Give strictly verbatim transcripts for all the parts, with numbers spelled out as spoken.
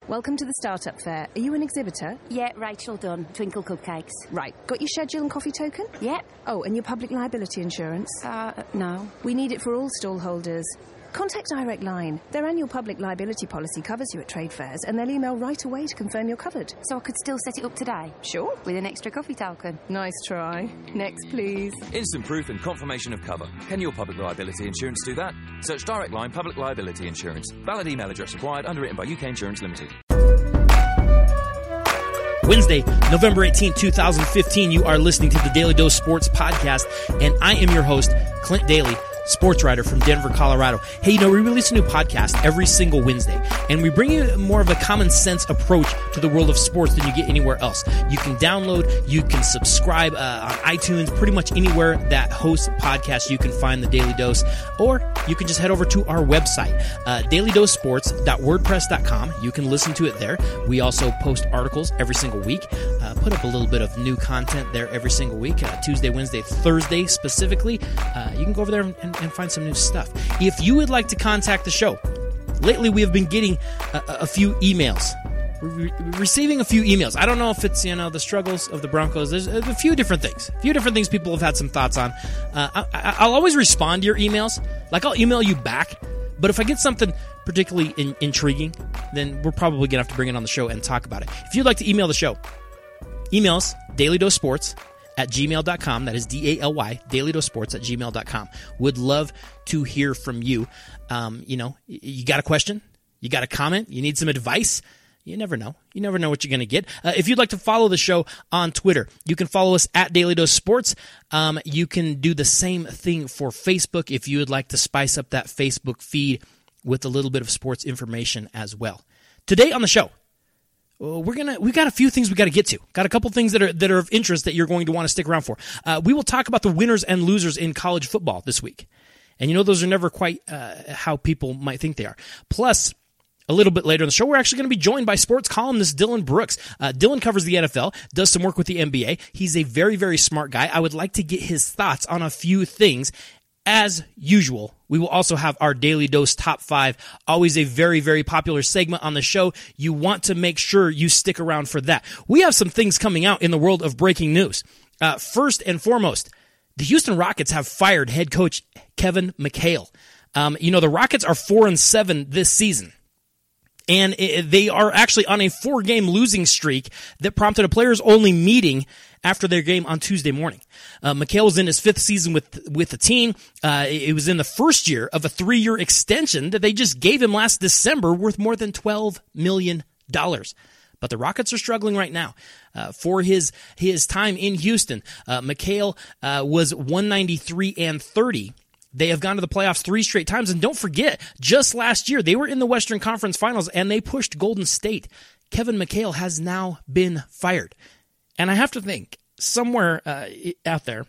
Welcome to the Startup Fair. Are you an exhibitor? Yeah, Rachel Dunn, Twinkle Cupcakes. Right. Got your schedule and coffee token? Yeah. Oh, and your public liability insurance? Uh, no. We need it for all stall holders. Contact Direct Line. Their annual public liability policy covers you at trade fairs, and they'll email right away to confirm you're covered. So I could still set it up today? Sure. With an extra coffee token? Nice try. Next, please. Instant proof and confirmation of cover. Can your public liability insurance do that? Search Direct Line Public Liability Insurance. Valid email address required. Underwritten by U K Insurance Limited. Wednesday, November eighteenth, twenty fifteen, you are listening to the Daily Dose Sports Podcast, and I am your host, Clint Daly, sports writer from Denver, Colorado. Hey, you know, we release a new podcast every single Wednesday, and we bring you more of a common sense approach to the world of sports than you get anywhere else. You can download, you can subscribe uh, on iTunes, pretty much anywhere that hosts podcasts, you can find the Daily Dose, or you can just head over to our website, uh, daily dose sports dot wordpress dot com. You can listen to it there. We also post articles every single week, uh, put up a little bit of new content there every single week, uh, Tuesday, Wednesday, Thursday specifically. Uh, you can go over there and, and and find some new stuff. If you would like to contact the show, lately we have been getting a, a few emails. We're re- receiving a few emails. I don't know if it's, you know, the struggles of the Broncos. There's a few different things. A few different things people have had some thoughts on. Uh, I, I'll always respond to your emails. Like, I'll email you back. But if I get something particularly in, intriguing, then we're probably going to have to bring it on the show and talk about it. If you'd like to email the show, email us, dailydosesports at gmail dot com. That is D A L Y, dailydosesports at gmail dot com. Would love to hear from you. Um, you know, you got a question? You got a comment? You need some advice? You never know. You never know what you're going to get. Uh, if you'd like to follow the show on Twitter, you can follow us at Daily Dose Sports. Um, you can do the same thing for Facebook if you would like to spice up that Facebook feed with a little bit of sports information as well. Today on the show, We're gonna. We got a few things we got to get to. Got a couple things that are that are of interest that you're going to want to stick around for. Uh, we will talk about the winners and losers in college football this week, and you know those are never quite uh, how people might think they are. Plus, a little bit later in the show, we're actually going to be joined by sports columnist Dylan Brooks. Uh, Dylan covers the N F L, does some work with the N B A. He's a very very smart guy. I would like to get his thoughts on a few things. As usual, we will also have our Daily Dose Top five, always a very, very popular segment on the show. You want to make sure you stick around for that. We have some things coming out in the world of breaking news. Uh, first and foremost, the Houston Rockets have fired head coach Kevin McHale. Um, you know, the Rockets are four and seven this season. And it, they are actually on a four-game losing streak that prompted a players-only meeting after their game on Tuesday morning. Uh, McHale was in his fifth season with with the team. Uh, it was in the first year of a three-year extension that they just gave him last December worth more than twelve million dollars. But the Rockets are struggling right now. Uh, for his his time in Houston, uh, McHale uh, was one ninety-three and thirty. They have gone to the playoffs three straight times. And don't forget, just last year, they were in the Western Conference Finals, and they pushed Golden State. Kevin McHale has now been fired. And I have to think, somewhere uh, out there,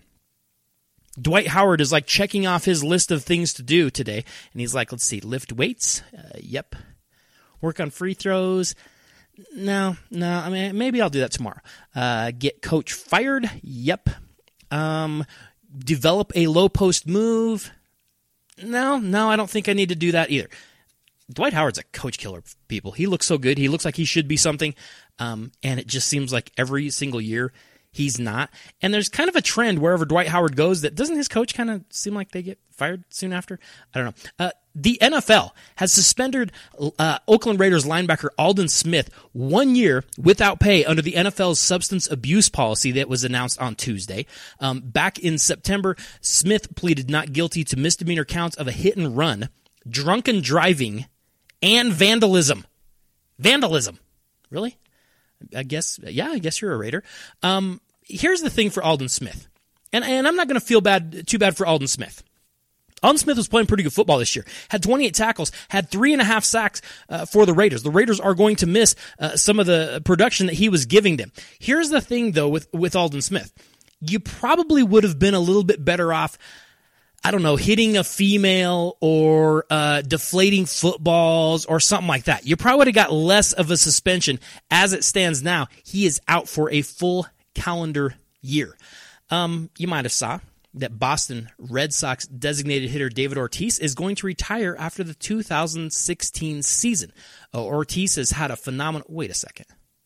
Dwight Howard is like checking off his list of things to do today. And he's like, let's see, lift weights? Uh, yep. Work on free throws? No, no. I mean, maybe I'll do that tomorrow. Uh, get coach fired? Yep. Um... Develop a low post move? No, no, I don't think I need to do that either. Dwight Howard's a coach killer, people. He looks so good. He looks like he should be something, um, and it just seems like every single year he's not. And there's kind of a trend wherever Dwight Howard goes that doesn't his coach kind of seem like they get fired soon after? I don't know. Uh, the N F L has suspended uh, Oakland Raiders linebacker Aldon Smith one year without pay under the N F L's substance abuse policy that was announced on Tuesday. Um, back in September, Smith pleaded not guilty to misdemeanor counts of a hit and run, drunken driving, and vandalism. Vandalism. Really? I guess, yeah, I guess you're a Raider. Um, here's the thing for Aldon Smith. And, and I'm not going to feel bad, too bad for Aldon Smith. Aldon Smith was playing pretty good football this year. Had twenty-eight tackles, had three and a half sacks uh, for the Raiders. The Raiders are going to miss uh, some of the production that he was giving them. Here's the thing, though, with, with Aldon Smith. You probably would have been a little bit better off, I don't know, hitting a female or uh, deflating footballs or something like that. You probably would have got less of a suspension. As it stands now, he is out for a full calendar year. Um, you might have saw that Boston Red Sox designated hitter David Ortiz is going to retire after the two thousand sixteen season. Uh, Ortiz has had a phenomenal... Wait a second.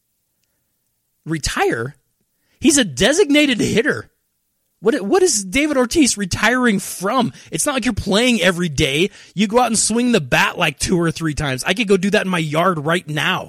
Retire? He's a designated hitter. What What is David Ortiz retiring from? It's not like you're playing every day. You go out and swing the bat like two or three times. I could go do that in my yard right now.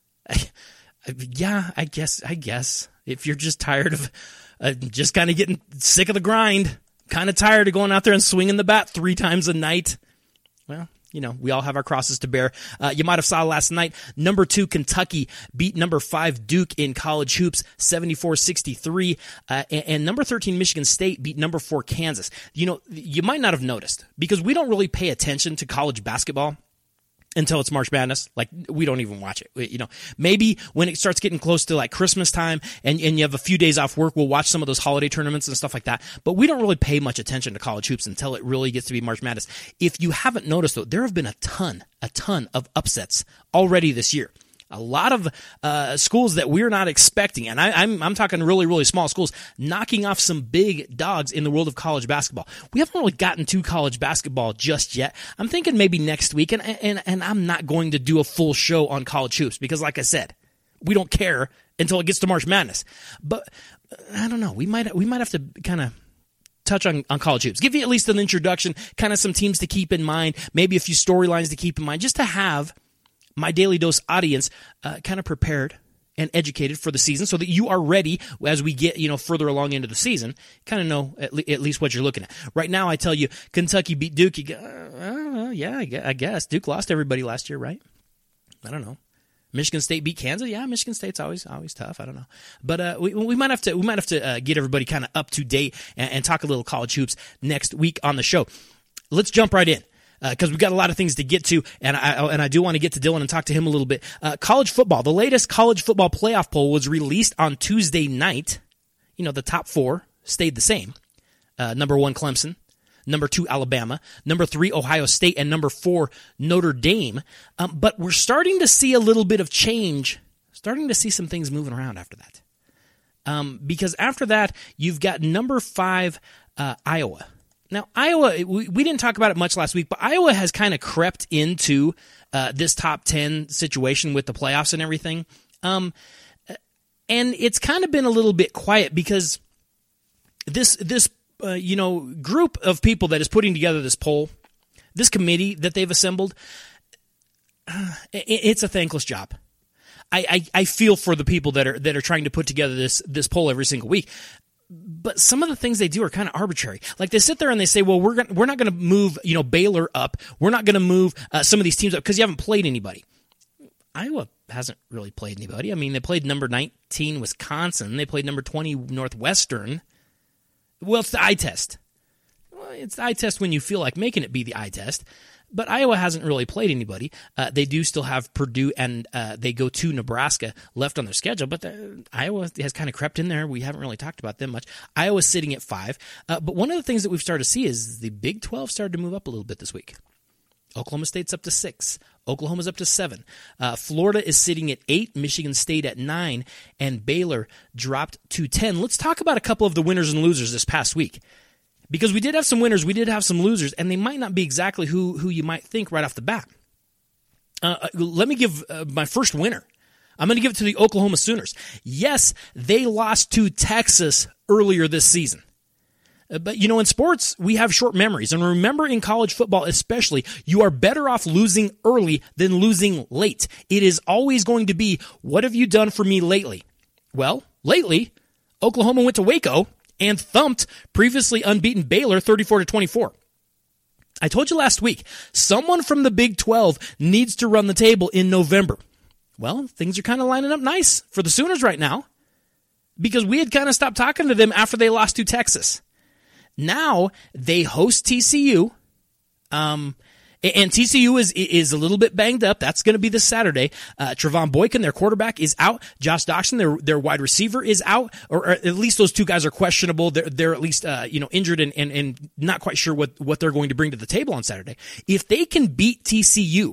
I, I, yeah, I guess. I guess. If you're just tired of... Uh, just kind of getting sick of the grind, kind of tired of going out there and swinging the bat three times a night. Well, you know, we all have our crosses to bear. Uh, you might have saw last night, number two Kentucky beat number five Duke in college hoops, seventy-four sixty-three, uh, and, and number thirteen Michigan State beat number four Kansas. You know, you might not have noticed, because we don't really pay attention to college basketball until it's March Madness. Like, we don't even watch it. You know, maybe when it starts getting close to like Christmas time and, and you have a few days off work, we'll watch some of those holiday tournaments and stuff like that. But we don't really pay much attention to college hoops until it really gets to be March Madness. If you haven't noticed, though, there have been a ton, a ton of upsets already this year. A lot of uh, schools that we're not expecting, and I, I'm I'm talking really, really small schools, knocking off some big dogs in the world of college basketball. We haven't really gotten to college basketball just yet. I'm thinking maybe next week, and and and I'm not going to do a full show on college hoops because, like I said, we don't care until it gets to March Madness. But I don't know. We might we might have to kind of touch on, on college hoops. Give you at least an introduction, kind of some teams to keep in mind, maybe a few storylines to keep in mind, just to have my Daily Dose audience uh, kind of prepared and educated for the season so that you are ready as we get, you know, further along into the season, kind of know at, le- at least what you're looking at. Right now, I tell you, Kentucky beat Duke. You go, uh, yeah, I guess. Duke lost everybody last year, right? I don't know. Michigan State beat Kansas. Yeah, Michigan State's always always tough. I don't know, but uh, we we might have to we might have to uh, get everybody kind of up to date and, and talk a little college hoops next week on the show. Let's jump right in. Because uh, we've got a lot of things to get to, and I and I do want to get to Dylan and talk to him a little bit. Uh, college football. The latest college football playoff poll was released on Tuesday night. You know, the top four stayed the same. Uh, number one, Clemson. Number two, Alabama. Number three, Ohio State. And number four, Notre Dame. Um, but we're starting to see a little bit of change, starting to see some things moving around after that. Um, because after that, you've got number five, uh, Iowa. Now, Iowa, we, we didn't talk about it much last week, but Iowa has kind of crept into uh, this top ten situation with the playoffs and everything. Um, and it's kind of been a little bit quiet because this, this uh, you know, group of people that is putting together this poll, this committee that they've assembled, uh, it, it's a thankless job. I, I, I feel for the people that are that are trying to put together this this poll every single week. But some of the things they do are kind of arbitrary. Like they sit there and they say, well, we're gonna, we're not going to move, you know, Baylor up. We're not going to move uh, some of these teams up because you haven't played anybody. Iowa hasn't really played anybody. I mean, they played number nineteen Wisconsin. They played number twenty Northwestern. Well, it's the eye test. Well, it's the eye test when you feel like making it be the eye test. But Iowa hasn't really played anybody. Uh, they do still have Purdue, and uh, they go to Nebraska left on their schedule. But the, Iowa has kind of crept in there. We haven't really talked about them much. Iowa's sitting at five. Uh, but one of the things that we've started to see is the Big twelve started to move up a little bit this week. Oklahoma State's up to six. Oklahoma's up to seven. Uh, Florida is sitting at eight. Michigan State at nine. And Baylor dropped to ten. Let's talk about a couple of the winners and losers this past week. Because we did have some winners, we did have some losers, and they might not be exactly who, who you might think right off the bat. Uh, let me give uh, my first winner. I'm going to give it to the Oklahoma Sooners. Yes, they lost to Texas earlier this season. Uh, but, you know, in sports, we have short memories. And remember, in college football especially, you are better off losing early than losing late. It is always going to be, what have you done for me lately? Well, lately, Oklahoma went to Waco and thumped previously unbeaten Baylor thirty-four to twenty-four. I told you last week, someone from the Big twelve needs to run the table in November. Well, things are kind of lining up nice for the Sooners right now because we had kind of stopped talking to them after they lost to Texas. Now they host T C U. Um, and T C U is is a little bit banged up. That's going to be this Saturday. Uh, Trevon Boykin, their quarterback, is out. Josh Doctson, their their wide receiver, is out. Or, or at least those two guys are questionable. They're they're at least uh, you know injured and, and and not quite sure what what they're going to bring to the table on Saturday. If they can beat T C U,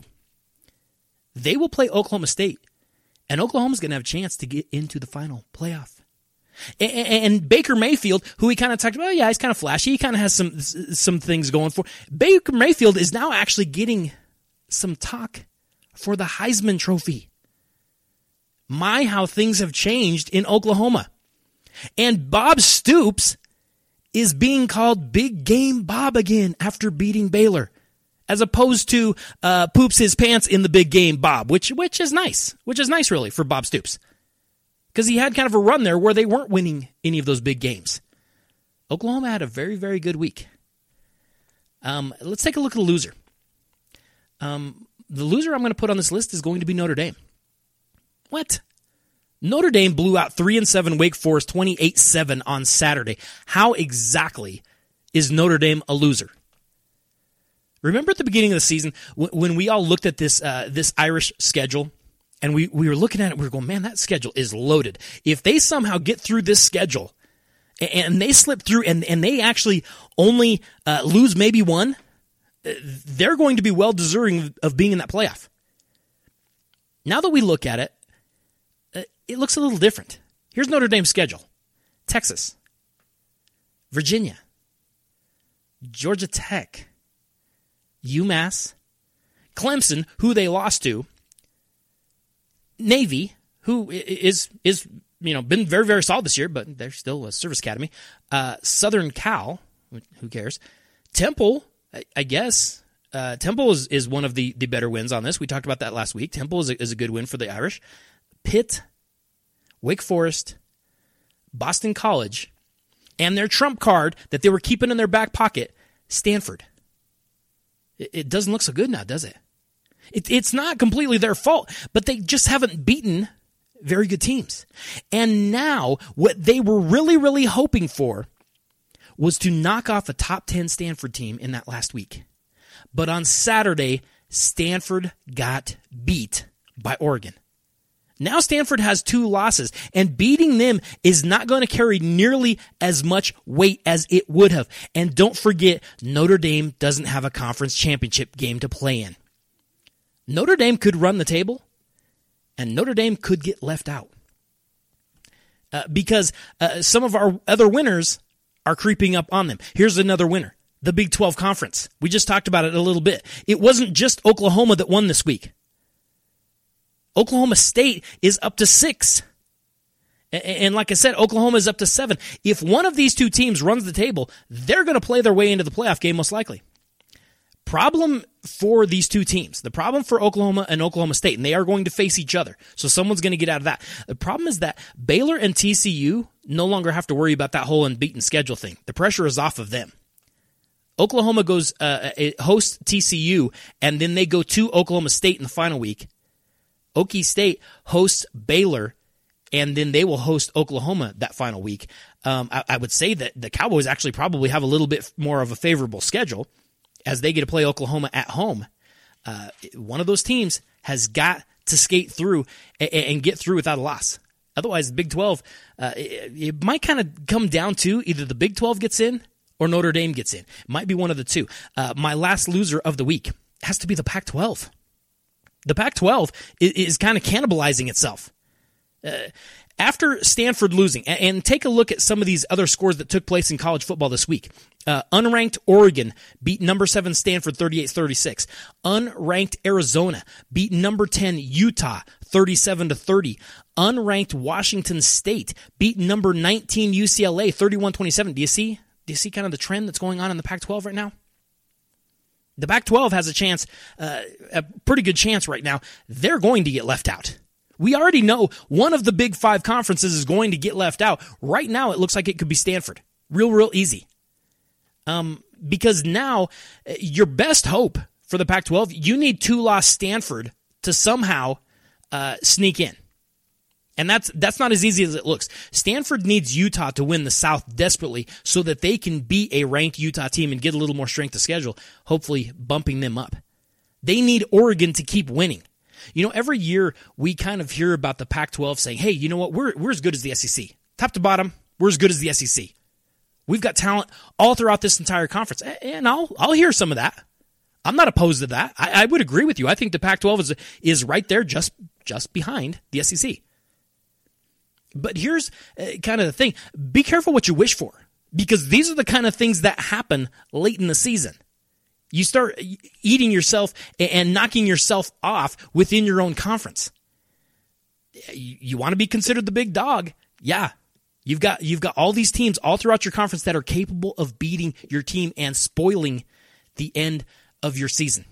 they will play Oklahoma State, and Oklahoma's going to have a chance to get into the final playoff. And, and Baker Mayfield, who we kind of talked about, oh, yeah, he's kind of flashy. He kind of has some some things going for. Baker Mayfield is now actually getting some talk for the Heisman Trophy. My, how things have changed in Oklahoma. And Bob Stoops is being called Big Game Bob again after beating Baylor, as opposed to uh, poops his pants in the big game Bob, which which is nice, which is nice really for Bob Stoops. Because he had kind of a run there where they weren't winning any of those big games. Oklahoma had a very, very good week. Um, let's take a look at the loser. Um, the loser I'm going to put on this list is going to be Notre Dame. What? Notre Dame blew out three and seven Wake Forest twenty-eight seven on Saturday. How exactly is Notre Dame a loser? Remember at the beginning of the season when we all looked at this uh, this Irish schedule? And we, we were looking at it, we were going, man, that schedule is loaded. If they somehow get through this schedule and they slip through and, and they actually only uh, lose maybe one, they're going to be well deserving of being in that playoff. Now that we look at it, it looks a little different. Here's Notre Dame's schedule. Texas, Virginia, Georgia Tech, UMass, Clemson, who they lost to, Navy, who is is you know been very very solid this year, but they're still a service academy. Uh, Southern Cal, who cares? Temple, I, I guess. Uh, Temple is, is one of the, the better wins on this. We talked about that last week. Temple is a, is a good win for the Irish. Pitt, Wake Forest, Boston College, and their trump card that they were keeping in their back pocket, Stanford. It, it doesn't look so good now, does it? It, it's not completely their fault, but they just haven't beaten very good teams. And now what they were really, really hoping for was to knock off a top ten Stanford team in that last week. But on Saturday, Stanford got beat by Oregon. Now Stanford has two losses, and beating them is not going to carry nearly as much weight as it would have. And don't forget, Notre Dame doesn't have a conference championship game to play in. Notre Dame could run the table, and Notre Dame could get left out. Uh, because uh, some of our other winners are creeping up on them. Here's another winner, the Big twelve Conference. We just talked about it a little bit. It wasn't just Oklahoma that won this week. Oklahoma State is up to six. And like I said, Oklahoma is up to seven. If one of these two teams runs the table, they're going to play their way into the playoff game most likely. Problem for these two teams, the problem for Oklahoma and Oklahoma State, and they are going to face each other, so someone's going to get out of that. The problem is that Baylor and T C U no longer have to worry about that whole unbeaten schedule thing. The pressure is off of them. Oklahoma goes uh, hosts T C U, and then they go to Oklahoma State in the final week. Okie State hosts Baylor, and then they will host Oklahoma that final week. Um, I, I would say that the Cowboys actually probably have a little bit more of a favorable schedule as they get to play Oklahoma at home. Uh, one of those teams has got to skate through and, and get through without a loss. Otherwise, the Big twelve, uh, it, it might kind of come down to either the Big twelve gets in or Notre Dame gets in. It might be one of the two. Uh, my last loser of the week has to be the Pac twelve. The Pac twelve is, is kind of cannibalizing itself. Uh, after Stanford losing, and, and take a look at some of these other scores that took place in college football this week. Uh, unranked Oregon beat number seven Stanford thirty-eight thirty-six. Unranked Arizona beat number ten Utah thirty-seven to thirty. Unranked Washington State beat number nineteen U C L A thirty-one twenty-seven. Do you see? Do you see kind of the trend that's going on in the Pac twelve right now? The Pac twelve has a chance, uh, a pretty good chance right now. They're going to get left out. We already know one of the Big Five conferences is going to get left out. Right now, it looks like it could be Stanford. Real, real easy. Um, because now, your best hope for the Pac twelve, you need two-loss Stanford to somehow uh, sneak in. And that's that's not as easy as it looks. Stanford needs Utah to win the South desperately so that they can beat a ranked Utah team and get a little more strength of schedule, hopefully bumping them up. They need Oregon to keep winning. You know, every year we kind of hear about the Pac twelve saying, hey, you know what, we're we're as good as the S E C. Top to bottom, we're as good as the S E C. We've got talent all throughout this entire conference. And I'll I'll hear some of that. I'm not opposed to that. I, I would agree with you. I think the Pac twelve is is right there just just behind the S E C. But here's uh, kind of the thing. Be careful what you wish for, because these are the kind of things that happen late in the season. You start eating yourself and knocking yourself off within your own conference. You, you want to be considered the big dog? Yeah. You've got you've got all these teams all throughout your conference that are capable of beating your team and spoiling the end of your season.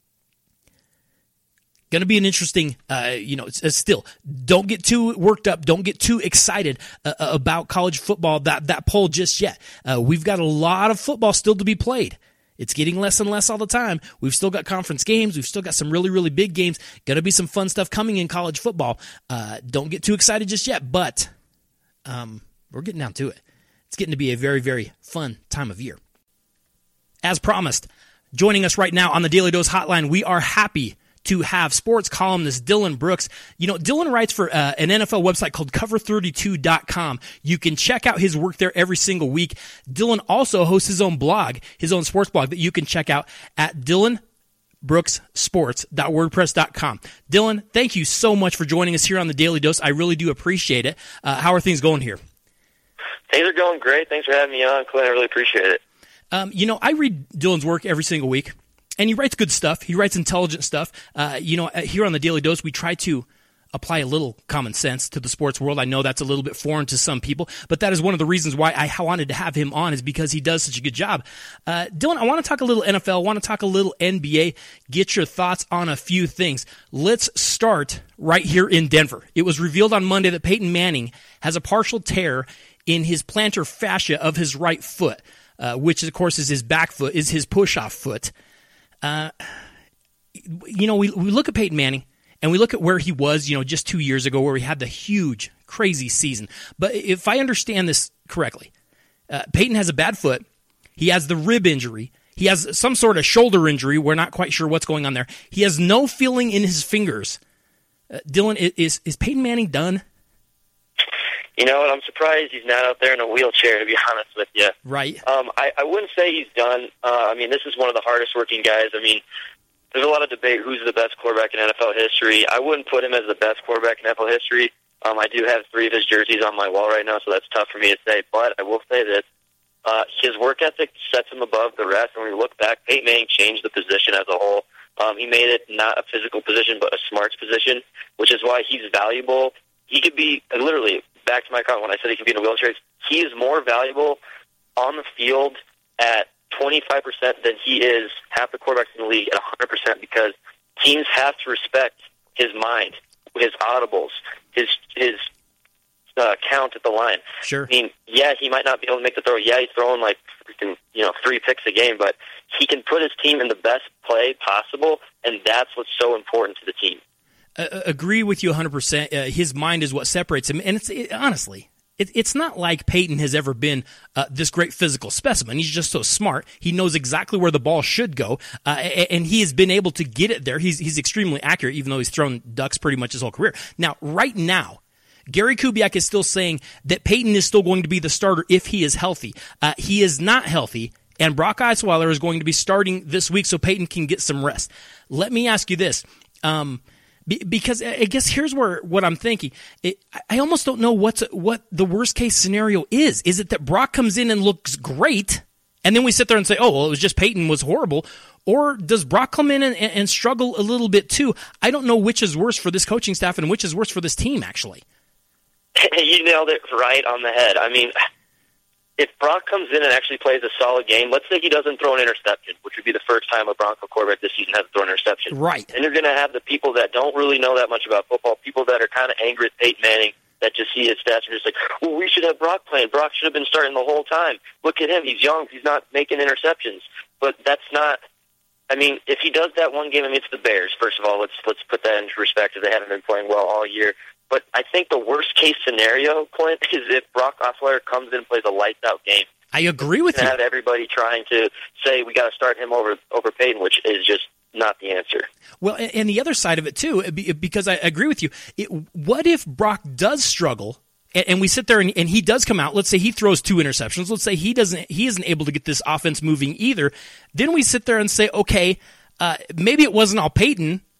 Going to be an interesting, uh, you know, still, don't get too worked up. Don't get too excited uh, about college football, that, that poll just yet. Uh, we've got a lot of football still to be played. It's getting less and less all the time. We've still got conference games. We've still got some really, really big games. Going to be some fun stuff coming in college football. Uh, don't get too excited just yet, but um, we're getting down to it. It's getting to be a very, very fun time of year. As promised, joining us right now on the Daily Dose Hotline, we are happy to have sports columnist Dylan Brooks. You know, Dylan writes for uh, an N F L website called cover thirty-two dot com. You can check out his work there every single week. Dylan also hosts his own blog, his own sports blog that you can check out at dylan brooks sports dot wordpress dot com. Dylan, thank you so much for joining us here on the Daily Dose. I really do appreciate it. Uh, how are things going here? Things are going great. Thanks for having me on, Clint. I really appreciate it. Um, you know, I read Dylan's work every single week. And he writes good stuff. He writes intelligent stuff. Uh, you know, here on the Daily Dose, we try to apply a little common sense to the sports world. I know that's a little bit foreign to some people, but that is one of the reasons why I wanted to have him on, is because he does such a good job. Uh, Dylan, I want to talk a little N F L. I want to talk a little N B A, get your thoughts on a few things. Let's start right here in Denver. It was revealed on Monday that Peyton Manning has a partial tear in his plantar fascia of his right foot, uh, which, of course, is his back foot, is his push-off foot. Uh, you know, we we look at Peyton Manning, and we look at where he was, you know, just two years ago, where he had the huge, crazy season. But if I understand this correctly, uh, Peyton has a bad foot. He has the rib injury. He has some sort of shoulder injury. We're not quite sure what's going on there. He has no feeling in his fingers. Uh, Dylan, is is Peyton Manning done? You know what? I'm surprised he's not out there in a wheelchair, to be honest with you. Right. Um, I, I wouldn't say he's done. Uh, I mean, this is one of the hardest working guys. I mean, there's a lot of debate who's the best quarterback in N F L history. I wouldn't put him as the best quarterback in N F L history. Um, I do have three of his jerseys on my wall right now, so that's tough for me to say. But I will say this. Uh, his work ethic sets him above the rest. And when we look back, Peyton Manning changed the position as a whole. Um, he made it not a physical position, but a smarts position, which is why he's valuable. He could be, uh, literally, back to my comment when I said he could be in a wheelchair, he is more valuable on the field at twenty-five percent than he is half the quarterbacks in the league at one hundred percent, because teams have to respect his mind, his audibles, his his uh, count at the line. Sure. I mean, yeah, he might not be able to make the throw. Yeah, he's throwing like freaking, you know, three picks a game, but he can put his team in the best play possible, and that's what's so important to the team. Uh, agree with you one hundred percent. Uh, his mind is what separates him. And it's it, honestly, it, it's not like Peyton has ever been uh, this great physical specimen. He's just so smart. He knows exactly where the ball should go, uh, and he has been able to get it there. He's, he's extremely accurate, even though he's thrown ducks pretty much his whole career. Now, right now, Gary Kubiak is still saying that Peyton is still going to be the starter if he is healthy. Uh, he is not healthy, and Brock Osweiler is going to be starting this week so Peyton can get some rest. Let me ask you this. Um... Because I guess here's where what I'm thinking. It, I almost don't know what's what the worst case scenario is. Is it that Brock comes in and looks great, and then we sit there and say, "Oh, well, it was just Peyton was horrible," or does Brock come in and, and struggle a little bit too? I don't know which is worse for this coaching staff and which is worse for this team. Actually, you nailed it right on the head. I mean, if Brock comes in and actually plays a solid game, let's say he doesn't throw an interception, which would be the first time a Bronco quarterback this season has thrown an interception. Right. And you're going to have the people that don't really know that much about football, people that are kind of angry at Peyton Manning, that just see his stats and just like, well, we should have Brock playing. Brock should have been starting the whole time. Look at him. He's young. He's not making interceptions. But that's not – I mean, if he does that one game, I mean, it's the Bears, first of all. Let's let's put that into perspective. They haven't been playing well all year. But I think the worst-case scenario, Clint, is if Brock Osweiler comes in and plays a lights-out game. I agree with you. Have everybody trying to say we got to start him over over Peyton, which is just not the answer. Well, and the other side of it too, because I agree with you. It, what if Brock does struggle, and we sit there and, and he does come out? Let's say he throws two interceptions. Let's say he doesn't, he isn't able to get this offense moving either. Then we sit there and say, okay, uh, maybe it wasn't all Peyton.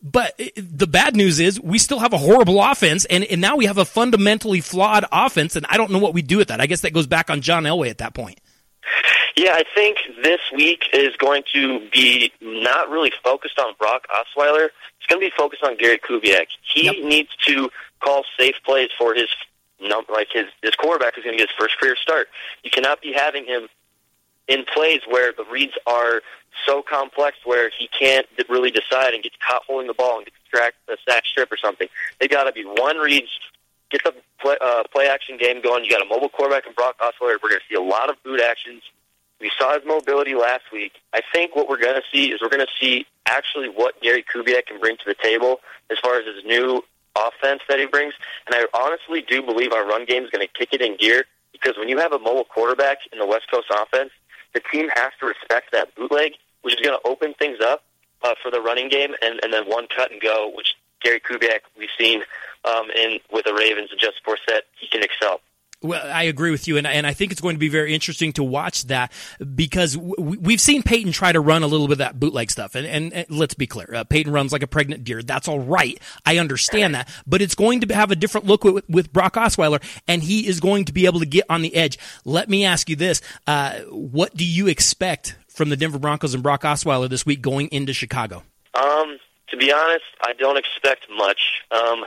But the bad news is we still have a horrible offense, and, and now we have a fundamentally flawed offense, and I don't know what we do with that. I guess that goes back on John Elway at that point. Yeah, I think this week is going to be not really focused on Brock Osweiler. It's going to be focused on Gary Kubiak. He yep. needs to call safe plays for his like his his quarterback is going to get his first career start. You cannot be having him in plays where the reads are so complex where he can't really decide and gets caught holding the ball and gets tracked a sack strip or something. They got to be one reads, get the play, uh, play action game going. You got a mobile quarterback in Brock Osweiler. We're going to see a lot of boot actions. We saw his mobility last week. I think what we're going to see is we're going to see actually what Gary Kubiak can bring to the table as far as his new offense that he brings. And I honestly do believe our run game is going to kick it in gear because when you have a mobile quarterback in the West Coast offense, the team has to respect that bootleg, which is going to open things up uh, for the running game, and, and then one cut and go, which Gary Kubiak we've seen um, in with the Ravens and Justin Forsett, he can excel. Well, I agree with you, and, and I think it's going to be very interesting to watch that because w- we've seen Peyton try to run a little bit of that bootleg stuff, and, and, and let's be clear, uh, Peyton runs like a pregnant deer. That's all right. I understand that, but it's going to have a different look with, with Brock Osweiler, and he is going to be able to get on the edge. Let me ask you this. Uh, what do you expect from the Denver Broncos and Brock Osweiler this week going into Chicago? Um, to be honest, I don't expect much. Um,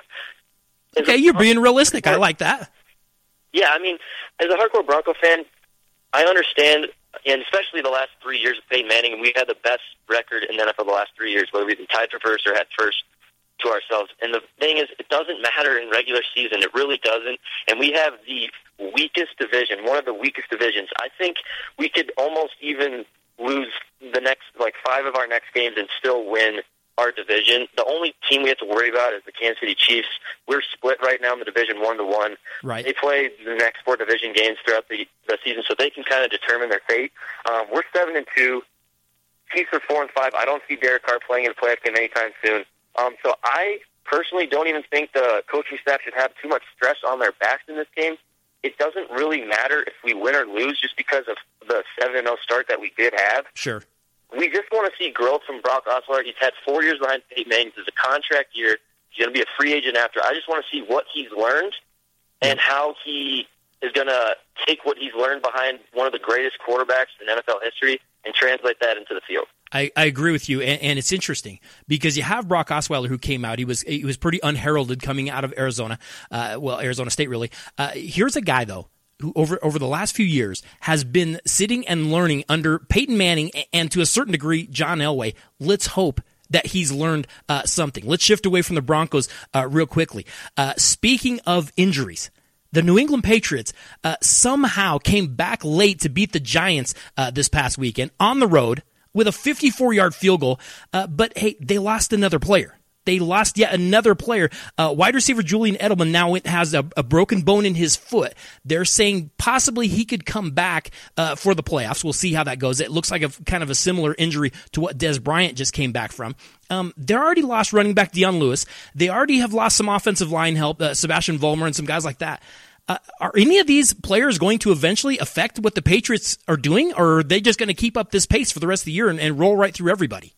okay, you're being realistic. I like that. Yeah, I mean, as a hardcore Bronco fan, I understand, and especially the last three years of Peyton Manning, and we've had the best record in the N F L the last three years, whether we've been tied for first or had first to ourselves. And the thing is, it doesn't matter in regular season. It really doesn't. And we have the weakest division, one of the weakest divisions. I think we could almost even lose the next, like, five of our next games and still win our division. The only team we have to worry about is the Kansas City Chiefs. We're split right now in the division one to one. Right. They play the next four division games throughout the, the season, so they can kind of determine their fate. Um, we're seven and two. Chiefs are four and five. I don't see Derek Carr playing in a playoff game anytime soon. Um, so I personally don't even think the coaching staff should have too much stress on their backs in this game. It doesn't really matter if we win or lose just because of the seven and oh start that we did have. Sure. We just want to see growth from Brock Osweiler. He's had four years behind Peyton Manning. This is a contract year. He's going to be a free agent after. I just want to see what he's learned and how he is going to take what he's learned behind one of the greatest quarterbacks in N F L history and translate that into the field. I, I agree with you, and, and it's interesting because you have Brock Osweiler who came out. He was he was pretty unheralded coming out of Arizona, uh, well, Arizona State, really. Uh, here's a guy, though, who over over the last few years has been sitting and learning under Peyton Manning and to a certain degree John Elway. Let's hope that he's learned uh, something. Let's shift away from the Broncos uh, real quickly. Uh, speaking of injuries, the New England Patriots uh, somehow came back late to beat the Giants uh, this past weekend on the road with a fifty-four-yard field goal, uh, but hey, they lost another player. They lost yet another player. Uh, wide receiver Julian Edelman now has a, a broken bone in his foot. They're saying possibly he could come back uh, for the playoffs. We'll see how that goes. It looks like a kind of a similar injury to what Dez Bryant just came back from. Um, they already lost running back Dion Lewis. They already have lost some offensive line help, uh, Sebastian Vollmer and some guys like that. Uh, are any of these players going to eventually affect what the Patriots are doing, or are they just going to keep up this pace for the rest of the year and, and roll right through everybody?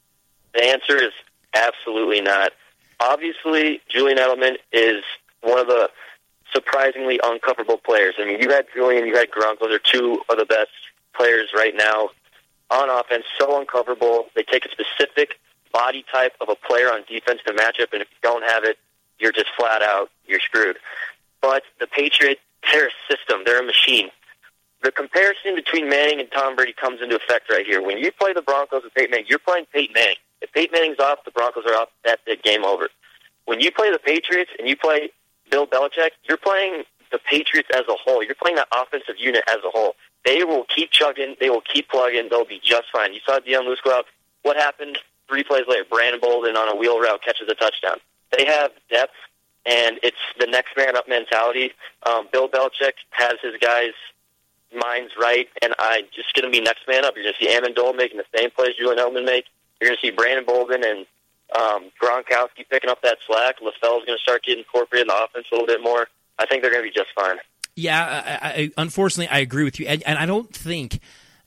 The answer is absolutely not. Obviously, Julian Edelman is one of the surprisingly uncoverable players. I mean, you had Julian, you had Gronk. Those are two of the best players right now on offense, so uncoverable. They take a specific body type of a player on defense to match up, and if you don't have it, you're just flat out, you're screwed. But the Patriots, they're a system. They're a machine. The comparison between Manning and Tom Brady comes into effect right here. When you play the Broncos with Peyton Manning, you're playing Peyton Manning. If Peyton Manning's off, the Broncos are off. That's it, game over. When you play the Patriots and you play Bill Belichick, you're playing the Patriots as a whole. You're playing that offensive unit as a whole. They will keep chugging. They will keep plugging. They'll be just fine. You saw Dion Lewis go out. What happened three plays later? Brandon Bolden on a wheel route catches a touchdown. They have depth, and it's the next man up mentality. Um, Bill Belichick has his guys' minds right, and I just going to be next man up. You're going to see Amendola making the same plays Julian Edelman make. You're going to see Brandon Bolden and um, Gronkowski picking up that slack. LaFell's going to start getting incorporated in the offense a little bit more. I think they're going to be just fine. Yeah, I, I, unfortunately, I agree with you, and, and I don't think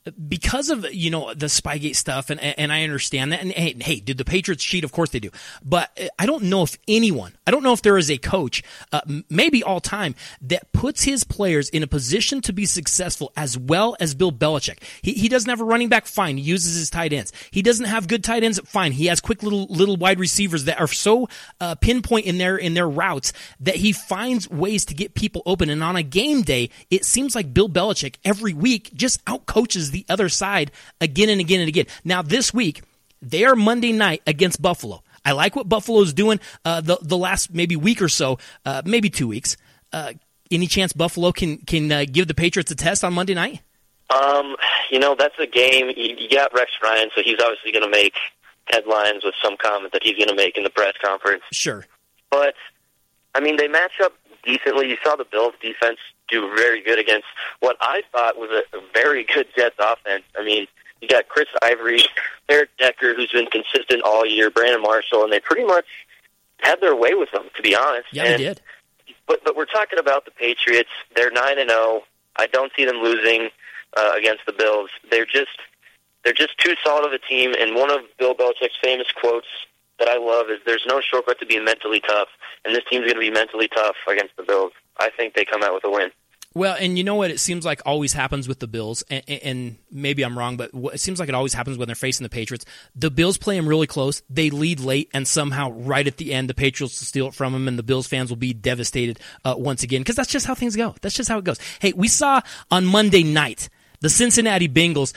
because of, you know, the Spygate stuff, and and I understand that, and hey, hey, did the Patriots cheat? Of course they do. But I don't know if anyone, I don't know if there is a coach, uh, maybe all time, that puts his players in a position to be successful as well as Bill Belichick. He he doesn't have a running back, fine, he uses his tight ends. He doesn't have good tight ends, fine, he has quick little little wide receivers that are so uh, pinpoint in their in their routes that he finds ways to get people open. And on a game day, it seems like Bill Belichick every week just outcoaches the other side again and again and again. Now this week, they are Monday night against Buffalo. I like what Buffalo's doing uh, the the last maybe week or so, uh, maybe two weeks. Uh, any chance Buffalo can can uh, give the Patriots a test on Monday night? Um, you know, that's a game. You, you got Rex Ryan, so he's obviously going to make headlines with some comment that he's going to make in the press conference. Sure. But, I mean, they match up decently. You saw the Bills' defense do very good against what I thought was a, a very good Jets offense. I mean, you got Chris Ivory, Eric Decker, who's been consistent all year, Brandon Marshall, and they pretty much had their way with them, to be honest. Yeah, and, they did. But but we're talking about the Patriots. They're nine and zero. I don't see them losing uh, against the Bills. They're just they're just too solid of a team. And one of Bill Belichick's famous quotes that I love is, "There's no shortcut to being mentally tough," and this team's going to be mentally tough against the Bills. I think they come out with a win. Well, and you know what? It seems like always happens with the Bills, and, and maybe I'm wrong, but it seems like it always happens when they're facing the Patriots. The Bills play them really close. They lead late, and somehow right at the end, the Patriots will steal it from them, and the Bills fans will be devastated uh, once again, because that's just how things go. That's just how it goes. Hey, we saw on Monday night the Cincinnati Bengals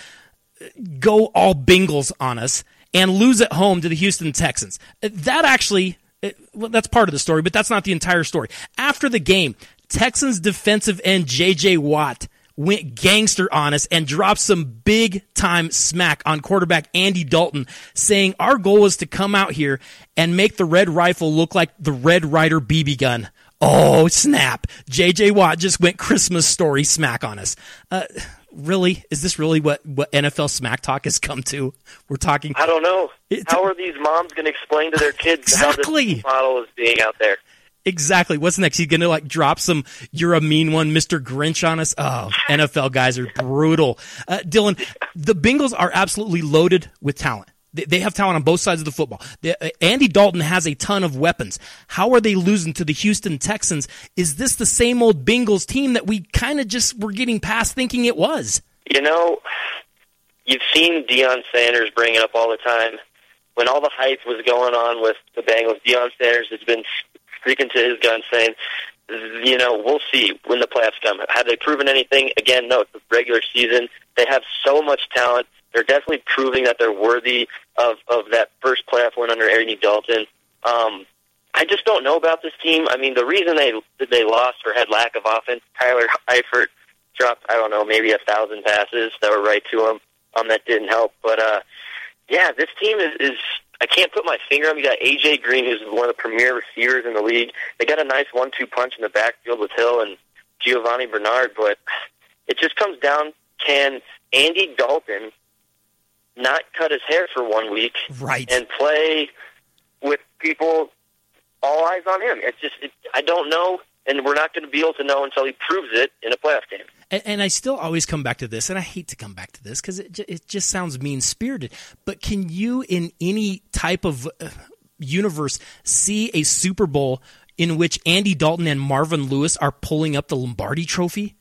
go all Bengals on us and lose at home to the Houston Texans. That actually, well, that's part of the story, but that's not the entire story. After the game, Texans defensive end J J Watt went gangster on us and dropped some big-time smack on quarterback Andy Dalton, saying our goal was to come out here and make the Red Rifle look like the Red Ryder B B gun. Oh, snap. J J Watt just went Christmas Story smack on us. Uh, really? Is this really what, what N F L smack talk has come to? We're talking... I don't know. It, how are these moms going to explain to their kids exactly. how this model is being out there? Exactly. What's next? He's going to like drop some "you're a mean one, Mister Grinch" on us? Oh, N F L guys are brutal. Uh, Dylan, the Bengals are absolutely loaded with talent. They, they have talent on both sides of the football. The, uh, Andy Dalton has a ton of weapons. How are they losing to the Houston Texans? Is this the same old Bengals team that we kind of just were getting past thinking it was? You know, you've seen Deion Sanders bring it up all the time. When all the hype was going on with the Bengals, Deion Sanders has been speaking to his gun saying, you know, we'll see when the playoffs come. Have they proven anything? Again, no, it's the regular season. They have so much talent. They're definitely proving that they're worthy of, of that first playoff win under Andy Dalton. Um, I just don't know about this team. I mean, the reason they they lost or had lack of offense, Tyler Eifert dropped, I don't know, maybe a thousand passes that were right to him. Um, that didn't help. But, uh, yeah, this team is, is I can't put my finger on it. You got A J Green, who's one of the premier receivers in the league. They got a nice one two punch in the backfield with Hill and Giovanni Bernard, but it just comes down, can Andy Dalton not cut his hair for one week right. and play with people, all eyes on him? It's just, it, I don't know, and we're not going to be able to know until he proves it in a playoff game. And, and I still always come back to this, and I hate to come back to this because it, j- it just sounds mean-spirited. But can you, in any type of uh, universe, see a Super Bowl in which Andy Dalton and Marvin Lewis are pulling up the Lombardi Trophy?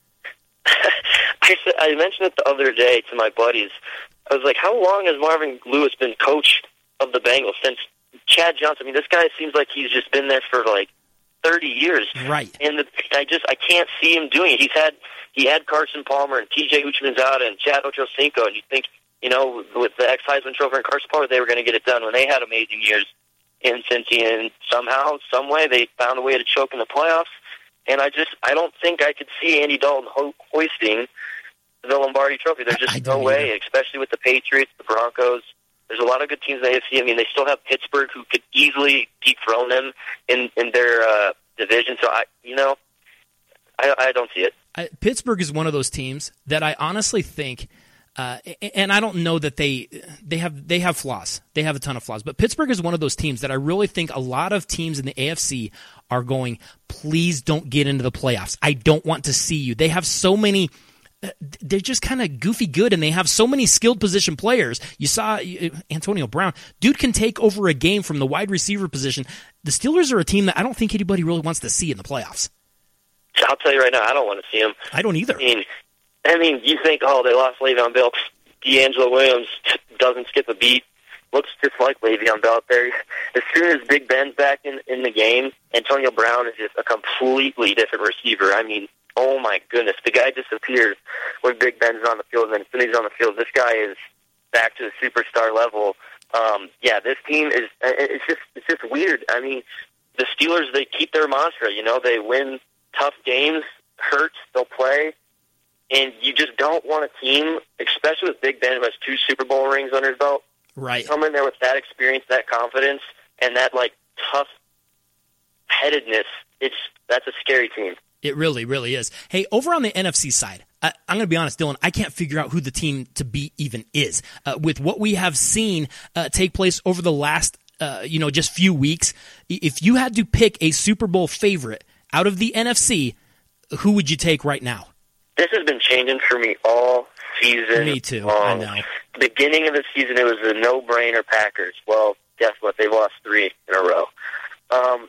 I, said, I mentioned it the other day to my buddies. I was like, how long has Marvin Lewis been coach of the Bengals? Since Chad Johnson. I mean, this guy seems like he's just been there for like thirty years. Right. And the, I just, I can't see him doing it. He's had, he had Carson Palmer and T J Houshmandzadeh and Chad Ochocinco, and you think, you know, with the ex-Heisman Trophy and Carson Palmer, they were going to get it done when they had amazing years in Cincy, and somehow, some way, they found a way to choke in the playoffs. And I just, I don't think I could see Andy Dalton ho- hoisting the Lombardi Trophy. There's just no way, either. Especially with the Patriots, the Broncos. There's a lot of good teams in the A F C. I mean, they still have Pittsburgh, who could easily dethrone them in in their uh, division. So I, you know, I, I don't see it. I, Pittsburgh is one of those teams that I honestly think, uh, and I don't know that they they have they have flaws. They have a ton of flaws, but Pittsburgh is one of those teams that I really think a lot of teams in the A F C are going, please don't get into the playoffs. I don't want to see you. They have so many they're just kind of goofy good, and they have so many skilled position players. You saw uh, Antonio Brown. Dude can take over a game from the wide receiver position. The Steelers are a team that I don't think anybody really wants to see in the playoffs. I'll tell you right now, I don't want to see them. I don't either. I mean, I mean, you think, oh, they lost Le'Veon Bell. D'Angelo Williams doesn't skip a beat. Looks just like Le'Veon Bell out there. As soon as Big Ben's back in, in the game, Antonio Brown is just a completely different receiver. I mean, oh my goodness, the guy disappears when Big Ben's on the field, and then as soon as he's on the field, this guy is back to the superstar level. Um, yeah, this team is, it's just, it's just weird. I mean, the Steelers, they keep their mantra, you know, they win tough games, hurts, they'll play, and you just don't want a team, especially with Big Ben, who has two Super Bowl rings under his belt, right, come in there with that experience, that confidence, and that, like, tough-headedness. It's, that's a scary team. It really, really is. Hey, over on the N F C side, I, I'm going to be honest, Dylan, I can't figure out who the team to beat even is. Uh, with what we have seen uh, take place over the last, uh, you know, just few weeks, if you had to pick a Super Bowl favorite out of the N F C, who would you take right now? This has been changing for me all season. Me too, long. I know. Beginning of the season, it was a no-brainer Packers. Well, guess what? They've lost three in a row. Um,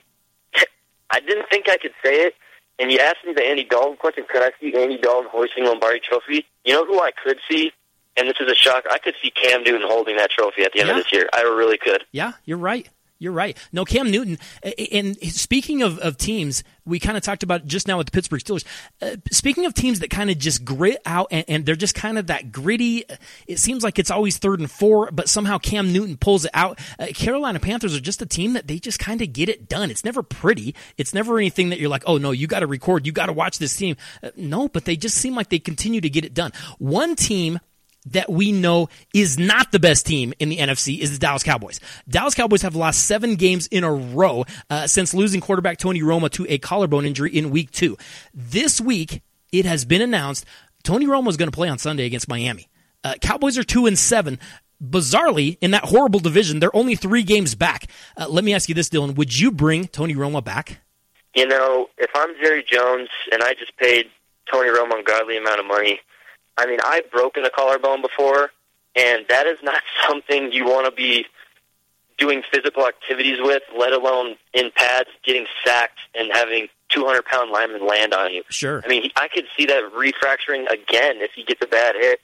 I didn't think I could say it, and you asked me the Andy Dalton question, could I see Andy Dalton hoisting Lombardi Trophy? You know who I could see? And this is a shock. I could see Cam Newton holding that trophy at the end yeah. of this year. I really could. Yeah, you're right. You're right. No, Cam Newton, and speaking of, of teams, we kind of talked about just now with the Pittsburgh Steelers. Uh, speaking of teams that kind of just grit out, and, and they're just kind of that gritty, it seems like it's always third and four, but somehow Cam Newton pulls it out. Uh, Carolina Panthers are just a team that they just kind of get it done. It's never pretty. It's never anything that you're like, oh, no, you got to record, you got to watch this team. Uh, no, but they just seem like they continue to get it done. One team that we know is not the best team in the N F C is the Dallas Cowboys. Dallas Cowboys have lost seven games in a row uh, since losing quarterback Tony Romo to a collarbone injury in week two. This week, it has been announced Tony Romo is going to play on Sunday against Miami. Uh, Cowboys are two and seven. Bizarrely, in that horrible division, they're only three games back. Uh, let me ask you this, Dylan. Would you bring Tony Romo back? You know, if I'm Jerry Jones and I just paid Tony Romo an ungodly amount of money, I mean, I've broken a collarbone before, and that is not something you want to be doing physical activities with, let alone in pads, getting sacked and having two hundred pound linemen land on you. Sure. I mean, I could see that refracturing again if he gets a bad hit.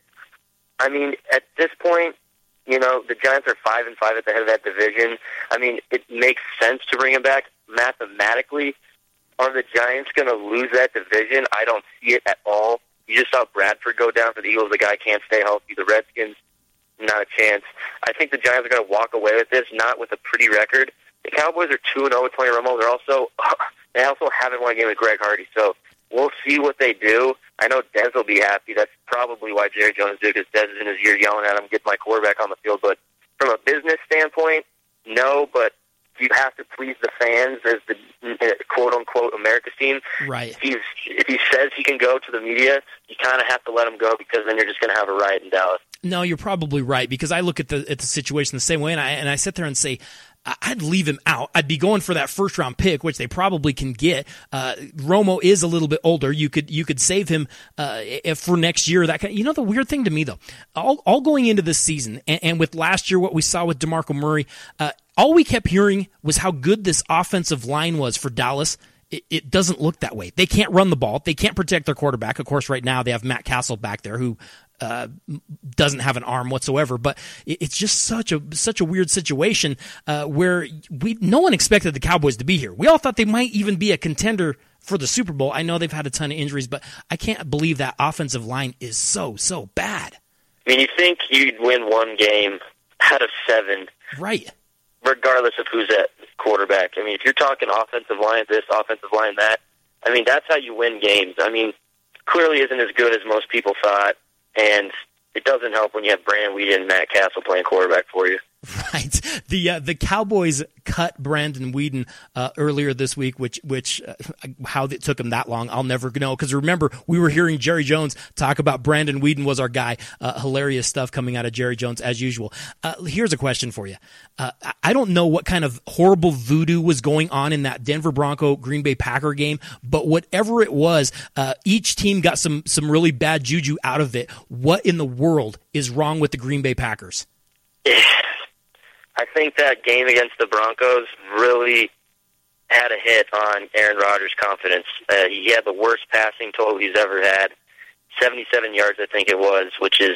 I mean, at this point, you know, the Giants are five and five at the head of that division. I mean, it makes sense to bring him back mathematically. Are the Giants going to lose that division? I don't see it at all. You just saw Bradford go down for the Eagles. The guy can't stay healthy. The Redskins, not a chance. I think the Giants are going to walk away with this, not with a pretty record. The Cowboys are two and oh with Tony Romo. They're also, they also haven't won a game with Greg Hardy, so we'll see what they do. I know Dez will be happy. That's probably why Jerry Jones did it, because Dez is in his ear yelling at him, get my quarterback on the field. But from a business standpoint, no, but you have to please the fans as the quote-unquote America's team. Right. If, he's, if he says he can go to the media, you kind of have to let him go, because then you're just going to have a riot in Dallas. No, you're probably right, because I look at the at the situation the same way, and I and I sit there and say, I'd leave him out. I'd be going for that first round pick, which they probably can get. Uh, Romo is a little bit older. You could you could save him uh, if for next year. That kind of, you know, the weird thing to me though, all all going into this season, and, and with last year what we saw with DeMarco Murray, uh, all we kept hearing was how good this offensive line was for Dallas. It, it doesn't look that way. They can't run the ball. They can't protect their quarterback. Of course, right now they have Matt Castle back there who. Uh, doesn't have an arm whatsoever, but it's just such a such a weird situation uh, where we no one expected the Cowboys to be here. We all thought they might even be a contender for the Super Bowl. I know they've had a ton of injuries, but I can't believe that offensive line is so so bad. I mean, you think you'd win one game out of seven, right? Regardless of who's at quarterback. I mean, if you're talking offensive line this, offensive line that, I mean, that's how you win games. I mean, clearly isn't as good as most people thought. And it doesn't help when you have Brandon Weeden and Matt Castle playing quarterback for you. Right. The uh, the Cowboys cut Brandon Weeden uh, earlier this week, which which uh, how it took him that long, I'll never know. Because remember, we were hearing Jerry Jones talk about Brandon Weeden was our guy. Uh, hilarious stuff coming out of Jerry Jones as usual. Uh, here's a question for you. Uh, I don't know what kind of horrible voodoo was going on in that Denver Bronco Green Bay Packer game, but whatever it was, uh, each team got some some really bad juju out of it. What in the world is wrong with the Green Bay Packers? I think that game against the Broncos really had a hit on Aaron Rodgers' confidence. Uh, he had the worst passing total he's ever had, seventy-seven yards, I think it was, which is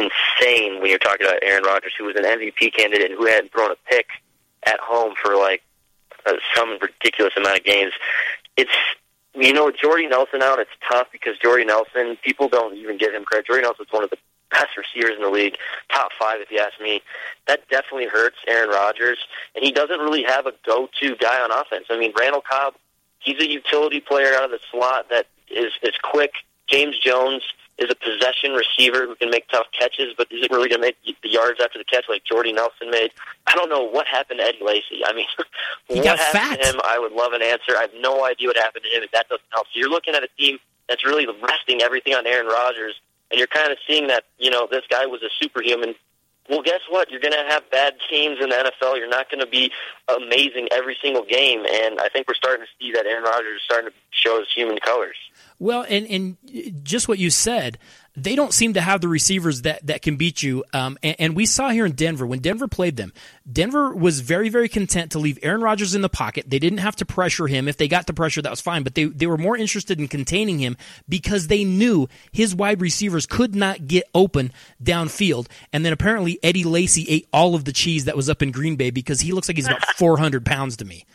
insane when you're talking about Aaron Rodgers, who was an M V P candidate and who hadn't thrown a pick at home for like uh, some ridiculous amount of games. It's, you know, Jordy Nelson out, it's tough because Jordy Nelson, people don't even give him credit. Jordy Nelson's one of the best receivers in the league, top five if you ask me. That definitely hurts Aaron Rodgers, and he doesn't really have a go-to guy on offense. I mean, Randall Cobb, he's a utility player out of the slot that is, is quick. James Jones is a possession receiver who can make tough catches, but isn't really going to make the yards after the catch like Jordy Nelson made. I don't know what happened to Eddie Lacy. I mean, he what got happened fat. to him, I would love an answer. I have no idea what happened to him, and that doesn't help. So you're looking at a team that's really resting everything on Aaron Rodgers, and you're kind of seeing that, you know, this guy was a superhuman. Well, guess what? You're going to have bad teams in the N F L. You're not going to be amazing every single game, and I think we're starting to see that Aaron Rodgers is starting to show his human colors. Well, and, and just what you said, they don't seem to have the receivers that, that can beat you. Um, and, and we saw here in Denver, when Denver played them, Denver was very, very content to leave Aaron Rodgers in the pocket. They didn't have to pressure him. If they got the pressure, that was fine. But they, they were more interested in containing him because they knew his wide receivers could not get open downfield. And then apparently Eddie Lacy ate all of the cheese that was up in Green Bay because he looks like he's about four hundred pounds to me.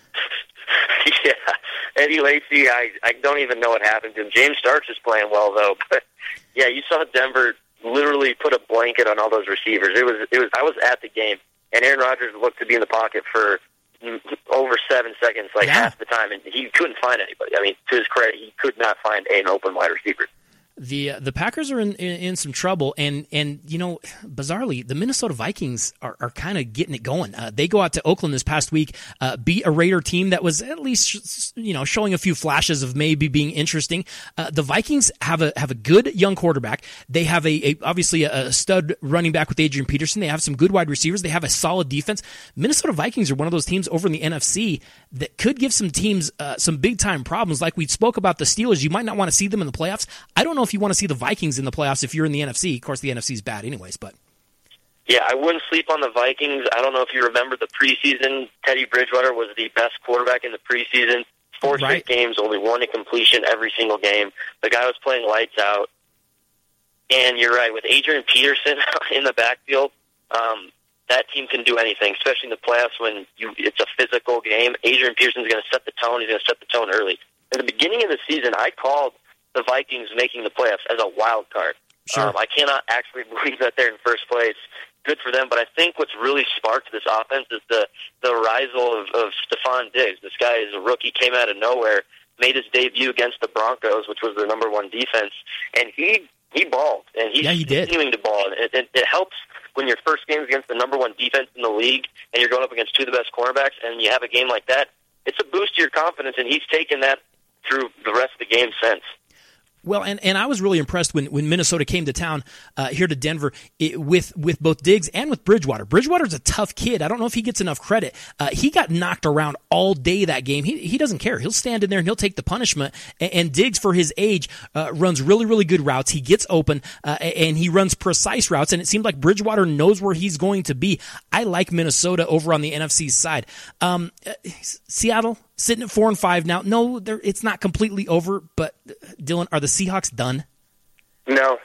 Yeah. Eddie Lacy, I, I don't even know what happened to him. James Starks is playing well, though. But, yeah, you saw Denver literally put a blanket on all those receivers. It was, it was. I was at the game, and Aaron Rodgers looked to be in the pocket for over seven seconds, like yeah. half the time, and he couldn't find anybody. I mean, to his credit, he could not find an open wide receiver. The uh, the Packers are in, in, in some trouble, and, and you know, bizarrely, the Minnesota Vikings are, are kind of getting it going. Uh, they go out to Oakland this past week, uh, beat a Raider team that was at least, you know, showing a few flashes of maybe being interesting. Uh, the Vikings have a have a good young quarterback. They have a, a obviously a, a stud running back with Adrian Peterson. They have some good wide receivers. They have a solid defense. Minnesota Vikings are one of those teams over in the N F C that could give some teams uh, some big time problems. Like we spoke about the Steelers, you might not want to see them in the playoffs. I don't know if you want to see the Vikings in the playoffs if you're in the N F C. Of course, the N F C is bad anyways, but... Yeah, I wouldn't sleep on the Vikings. I don't know if you remember the preseason. Teddy Bridgewater was the best quarterback in the preseason. Four straight right. games, only one in completion every single game. The guy was playing lights out. And you're right, with Adrian Peterson in the backfield, um, that team can do anything, especially in the playoffs when you, it's a physical game. Adrian Peterson's going to set the tone. He's going to set the tone early. At the beginning of the season, I called the Vikings making the playoffs as a wild card. Sure. Um, I cannot actually believe that they're in first place. Good for them, but I think what's really sparked this offense is the the rise of, of Stephon Diggs. This guy is a rookie, came out of nowhere, made his debut against the Broncos, which was their number one defense, and he he balled, and he's yeah, he did. continuing to ball. And it, it, it helps when your first game is against the number one defense in the league, and you're going up against two of the best cornerbacks, and you have a game like that. It's a boost to your confidence, and he's taken that through the rest of the game since. Well, and, and I was really impressed when, when Minnesota came to town uh, here to Denver it, with with both Diggs and with Bridgewater. Bridgewater's a tough kid. I don't know if he gets enough credit. Uh, he got knocked around all day that game. He he doesn't care. He'll stand in there and he'll take the punishment. And, and Diggs, for his age, uh, runs really, really good routes. He gets open, uh, and he runs precise routes, and it seemed like Bridgewater knows where he's going to be. I like Minnesota over on the N F C side. Um, uh, Seattle, sitting at four and five now. No, it's not completely over. But Dylan, are the Seahawks done? No,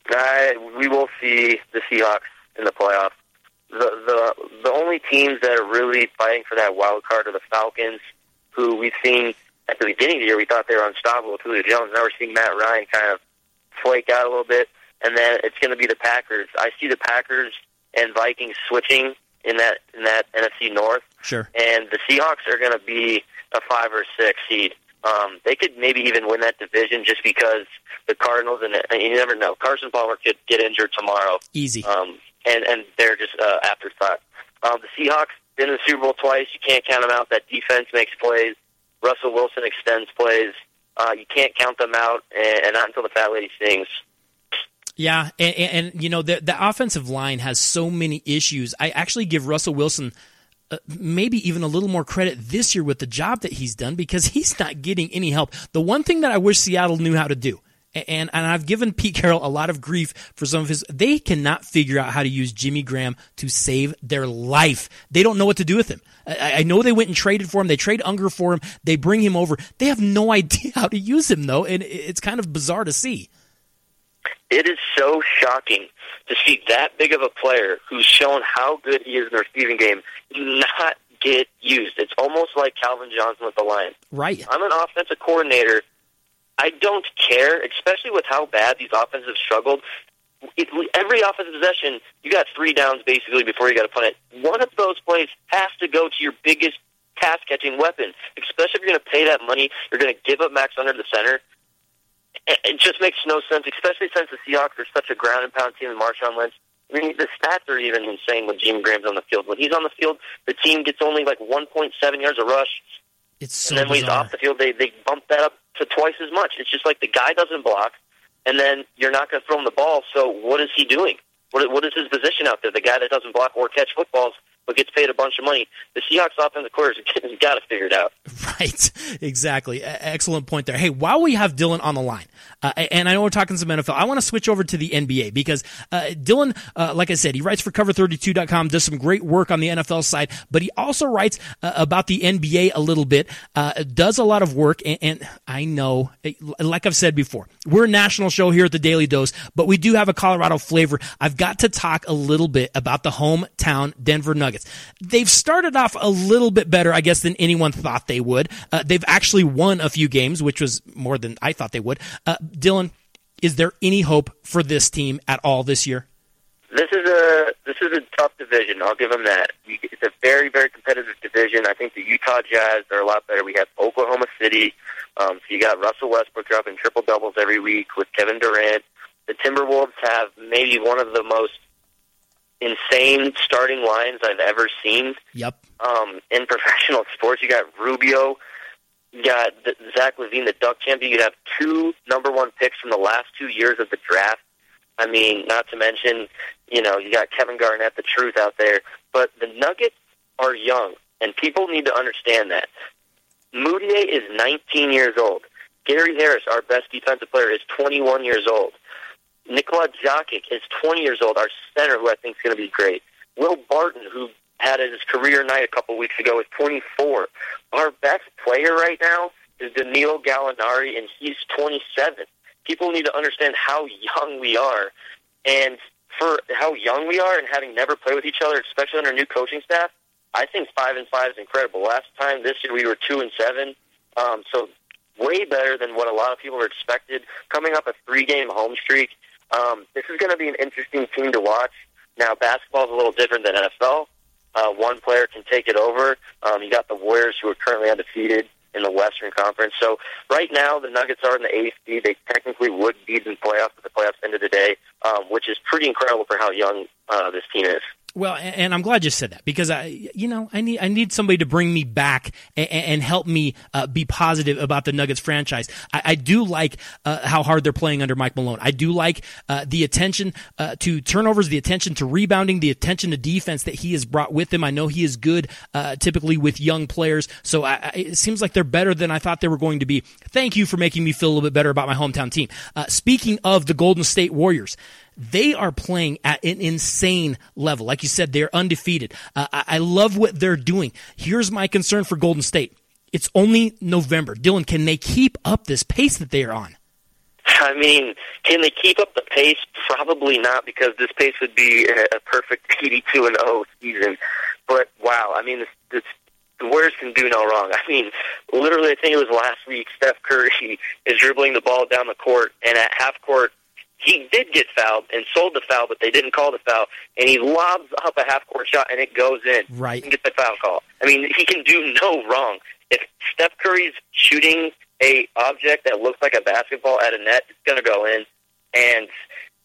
I, we will see the Seahawks in the playoffs. The the the only teams that are really fighting for that wild card are the Falcons, who we've seen at the beginning of the year. We thought they were unstoppable with Julio Jones. Now we're seeing Matt Ryan kind of flake out a little bit, and then it's going to be the Packers. I see the Packers and Vikings switching in that in that N F C North. Sure. And the Seahawks are going to be a five or six seed. Um, they could maybe even win that division just because the Cardinals, and, and you never know, Carson Palmer could get injured tomorrow. Easy. Um, and, and they're just uh, afterthought. Um, the Seahawks been in the Super Bowl twice. You can't count them out. That defense makes plays. Russell Wilson extends plays. Uh, you can't count them out, and, and not until the fat lady sings. Yeah, and, and, and you know, the, the offensive line has so many issues. I actually give Russell Wilson uh, maybe even a little more credit this year with the job that he's done because he's not getting any help. The one thing that I wish Seattle knew how to do, and, and I've given Pete Carroll a lot of grief for some of his, they cannot figure out how to use Jimmy Graham to save their life. They don't know what to do with him. I, I know they went and traded for him. They trade Unger for him. They bring him over. They have no idea how to use him, though, and it's kind of bizarre to see. It is so shocking to see that big of a player who's shown how good he is in the receiving game not get used. It's almost like Calvin Johnson with the Lions. Right. I'm an offensive coordinator. I don't care, especially with how bad these offenses have struggled. It, every offensive possession, you got three downs basically before you got to punt it. One of those plays has to go to your biggest pass-catching weapon, especially if you're going to pay that money. You're going to give up Max under the center. It just makes no sense, especially since the Seahawks are such a ground and pound team with Marshawn Lynch. I mean, the stats are even insane when Jimmy Graham's on the field. When he's on the field, the team gets only like one point seven yards a rush. It's so and then when bizarre. he's off the field, they, they bump that up to twice as much. It's just like the guy doesn't block, and then you're not going to throw him the ball, so what is he doing? What, what is his position out there? The guy that doesn't block or catch footballs but gets paid a bunch of money. The Seahawks offensive coordinator has got to figure it out. Right, exactly. Excellent point there. Hey, while we have Dylan on the line, uh, and I know we're talking some N F L, I want to switch over to the N B A because uh, Dylan, uh, like I said, he writes for cover thirty-two dot com, does some great work on the N F L side, but he also writes uh, about the N B A a little bit, uh, does a lot of work, and, and I know, like I've said before, we're a national show here at the Daily Dose, but we do have a Colorado flavor. I've got to talk a little bit about the hometown Denver Nuggets. They've started off a little bit better, I guess, than anyone thought they would. Uh, they've actually won a few games, which was more than I thought they would. Uh, Dylan, is there any hope for this team at all this year? This is a this is a tough division. I'll give them that. It's a very, very competitive division. I think the Utah Jazz are a lot better. We have Oklahoma City. Um, so you got Russell Westbrook dropping triple doubles every week with Kevin Durant. The Timberwolves have maybe one of the most insane starting lines I've ever seen. Yep. Um, in professional sports, you got Rubio, you got the, Zach LaVine, the Duck champion. You have two number one picks from the last two years of the draft. I mean, not to mention, you know, you got Kevin Garnett, the truth out there. But the Nuggets are young, and people need to understand that. Moutier is nineteen years old. Gary Harris, our best defensive player, is twenty-one years old. Nikola Jokic is twenty years old, our center, who I think is going to be great. Will Barton, who had his career night a couple weeks ago, is twenty-four. Our best player right now is Danilo Gallinari, and he's twenty-seven. People need to understand how young we are. And for how young we are and having never played with each other, especially under new coaching staff, I think five and five is incredible. Last time, this year, we were two and seven. Um, so way better than what a lot of people were expected. Coming up a three-game home streak. Um, this is going to be an interesting team to watch. Now, basketball is a little different than N F L. Uh, one player can take it over. Um, you got the Warriors, who are currently undefeated in the Western Conference. So right now, the Nuggets are in the eighth seed. They technically would be in the playoffs at the playoffs end of the day, um, which is pretty incredible for how young uh, this team is. Well, and I'm glad you said that because I, you know, I need I need somebody to bring me back and, and help me uh, be positive about the Nuggets franchise. I, I do like uh, how hard they're playing under Mike Malone. I do like uh, the attention uh, to turnovers, the attention to rebounding, the attention to defense that he has brought with him. I know he is good, uh, typically with young players. So I, I, it seems like they're better than I thought they were going to be. Thank you for making me feel a little bit better about my hometown team. Uh, speaking of the Golden State Warriors. They are playing at an insane level. Like you said, they're undefeated. Uh, I, I love what they're doing. Here's my concern for Golden State. It's only November. Dylan, can they keep up this pace that they are on? I mean, can they keep up the pace? Probably not, because this pace would be a perfect eighty-two and oh season. But, wow, I mean, this, this, the Warriors can do no wrong. I mean, literally, I think it was last week, Steph Curry is dribbling the ball down the court, and at half court, he did get fouled and sold the foul, but they didn't call the foul. And he lobs up a half-court shot, and it goes in. Right. And gets the foul call. I mean, he can do no wrong. If Steph Curry's shooting a object that looks like a basketball at a net, it's going to go in. And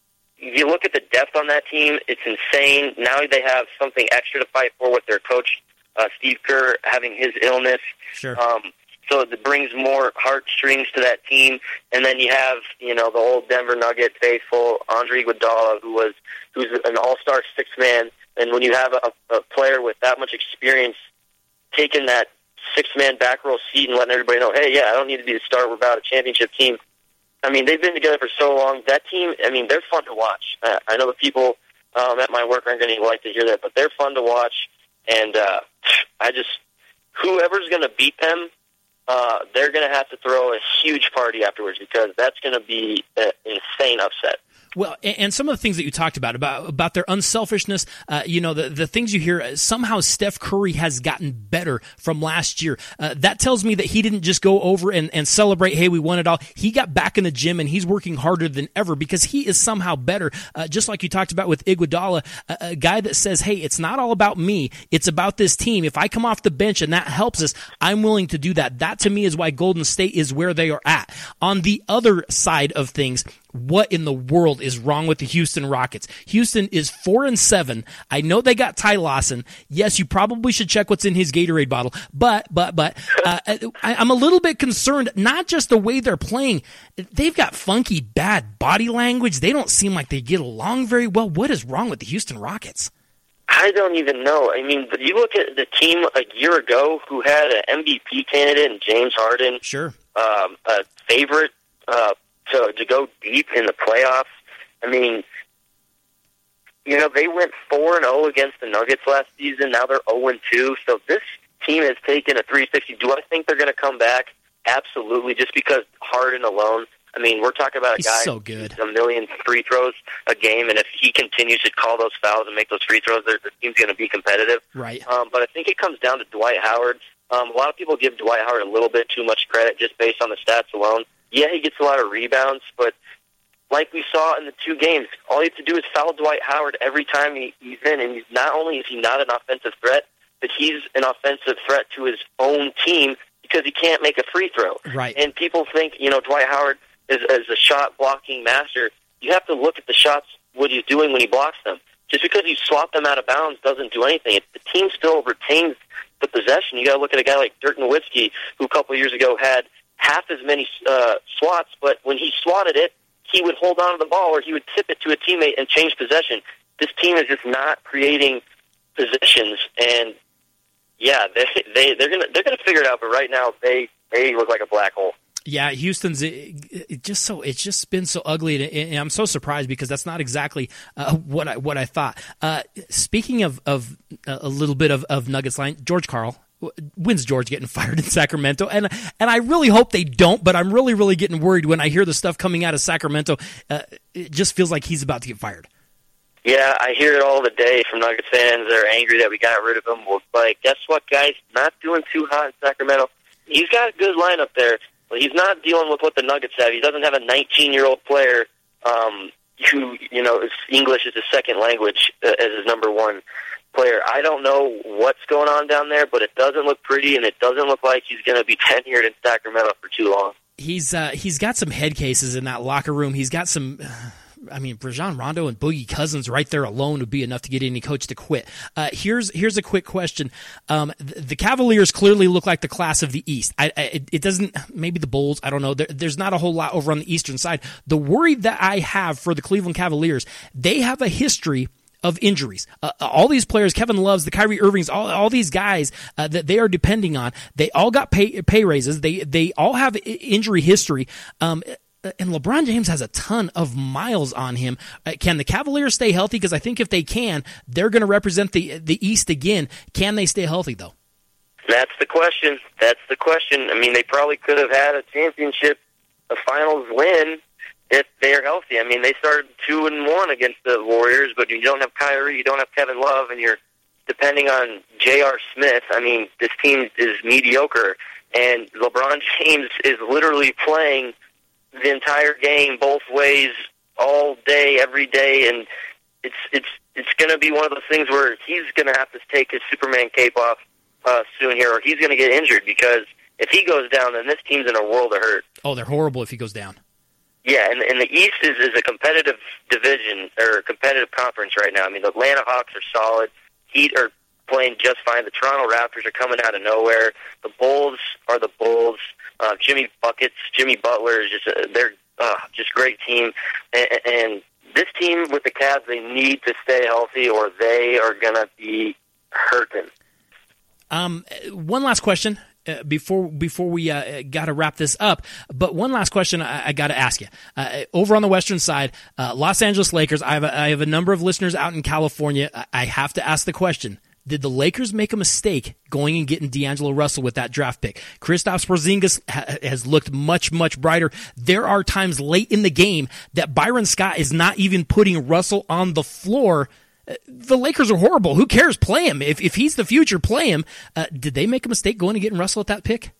you look at the depth on that team, it's insane. Now they have something extra to fight for with their coach, uh, Steve Kerr, having his illness. Sure. Um, so it brings more heartstrings to that team. And then you have, you know, the old Denver Nugget faithful, Andre Iguodala, who was who's an all-star six-man. And when you have a, a player with that much experience taking that six-man back row seat and letting everybody know, hey, yeah, I don't need to be the star. We're about a championship team. I mean, they've been together for so long. That team, I mean, they're fun to watch. Uh, I know the people um, at my work aren't going to like to hear that, but they're fun to watch. And uh, I just, whoever's going to beat them, uh, they're going to have to throw a huge party afterwards because that's going to be an insane upset. Well, and some of the things that you talked about, about, about their unselfishness, uh, you know, the, the things you hear, somehow Steph Curry has gotten better from last year. Uh, that tells me that he didn't just go over and, and celebrate, hey, we won it all. He got back in the gym and he's working harder than ever because he is somehow better. Uh, just like you talked about with Iguodala, a, a guy that says, hey, it's not all about me. It's about this team. If I come off the bench and that helps us, I'm willing to do that. That to me is why Golden State is where they are at. On the other side of things, what in the world is wrong with the Houston Rockets? Houston is four and seven. I know they got Ty Lawson. Yes, you probably should check what's in his Gatorade bottle. But, but, but, uh, I, I'm a little bit concerned, not just the way they're playing. They've got funky, bad body language. They don't seem like they get along very well. What is wrong with the Houston Rockets? I don't even know. I mean, but you look at the team a year ago who had an M V P candidate in James Harden. Sure. Um, a favorite, uh, To, to go deep in the playoffs. I mean, you know, they went four and oh against the Nuggets last season. Now they're oh and two. So this team has taken a three sixty. Do I think they're going to come back? Absolutely, just because Harden alone. I mean, we're talking about a He's guy so good. a million free throws a game, and if he continues to call those fouls and make those free throws, the team's going to be competitive. Right. Um, but I think it comes down to Dwight Howard. Um, a lot of people give Dwight Howard a little bit too much credit just based on the stats alone. Yeah, he gets a lot of rebounds, but like we saw in the two games, all you have to do is foul Dwight Howard every time he, he's in, and he's not only is he not an offensive threat, but he's an offensive threat to his own team because he can't make a free throw. Right. And people think, you know, Dwight Howard is, is a shot-blocking master. You have to look at the shots, what he's doing when he blocks them. Just because you swap them out of bounds doesn't do anything. If the team still retains the possession, you got to look at a guy like Dirk Nowitzki, who a couple of years ago had half as many uh, swats, but when he swatted it, he would hold on to the ball or he would tip it to a teammate and change possession. This team is just not creating possessions, and yeah, they they they're gonna they're gonna figure it out. But right now, they they look like a black hole. Yeah, Houston's it, it just so it's just been so ugly, and I'm so surprised because that's not exactly uh, what I what I thought. Uh, speaking of of a little bit of, of Nuggets line, George Karl. When's George getting fired in Sacramento? And and I really hope they don't, but I'm really, really getting worried when I hear the stuff coming out of Sacramento. Uh, it just feels like he's about to get fired. Yeah, I hear it all the day from Nuggets fans. They're angry that we got rid of him. Well, like, guess what, guys? Not doing too hot in Sacramento. He's got a good lineup there, but he's not dealing with what the Nuggets have. He doesn't have a nineteen-year-old player um, who, you know, is, English is his second language uh, as his number one player. I don't know what's going on down there, but it doesn't look pretty, and it doesn't look like he's going to be tenured in Sacramento for too long. He's uh, he's got some head cases in that locker room. He's got some. I mean, Rajon Rondo and Boogie Cousins right there alone would be enough to get any coach to quit. Uh, here's here's a quick question: um, the, the Cavaliers clearly look like the class of the East. I, I, it, it doesn't. Maybe the Bulls. I don't know. There, there's not a whole lot over on the Eastern side. The worry that I have for the Cleveland Cavaliers, they have a history of injuries. Uh, all these players, Kevin Loves, the Kyrie Irvings, all, all these guys uh, that they are depending on, they all got pay, pay raises. They they all have injury history. Um, and LeBron James has a ton of miles on him. Uh, can the Cavaliers stay healthy? Because I think if they can, they're going to represent the the East again. Can they stay healthy, though? That's the question. That's the question. I mean, they probably could have had a championship, a finals win, if they're healthy. I mean, they started two and one against the Warriors, but you don't have Kyrie, you don't have Kevin Love, and you're depending on J R. Smith. I mean, this team is mediocre, and LeBron James is literally playing the entire game both ways all day, every day, and it's it's it's going to be one of those things where he's going to have to take his Superman cape off uh, soon here, or he's going to get injured, because if he goes down, then this team's in a world of hurt. Oh, they're horrible if he goes down. Yeah, and, and the East is, is a competitive division, or a competitive conference right now. I mean, the Atlanta Hawks are solid. Heat are playing just fine. The Toronto Raptors are coming out of nowhere. The Bulls are the Bulls. Uh, Jimmy Buckets, Jimmy Butler is just a, they're uh, just great team. And, and this team with the Cavs, they need to stay healthy, or they are going to be hurting. Um, one last question. Uh, before before we uh, got to wrap this up, but one last question I, I got to ask you. Uh, over on the western side, uh, Los Angeles Lakers, I have, a, I have a number of listeners out in California. I, I have to ask the question, did the Lakers make a mistake going and getting D'Angelo Russell with that draft pick? Kristaps Porzingis ha- has looked much, much brighter. There are times late in the game that Byron Scott is not even putting Russell on the floor. The Lakers are horrible. Who cares? Play him. If if he's the future, play him. Uh, did they make a mistake going and getting Russell at that pick?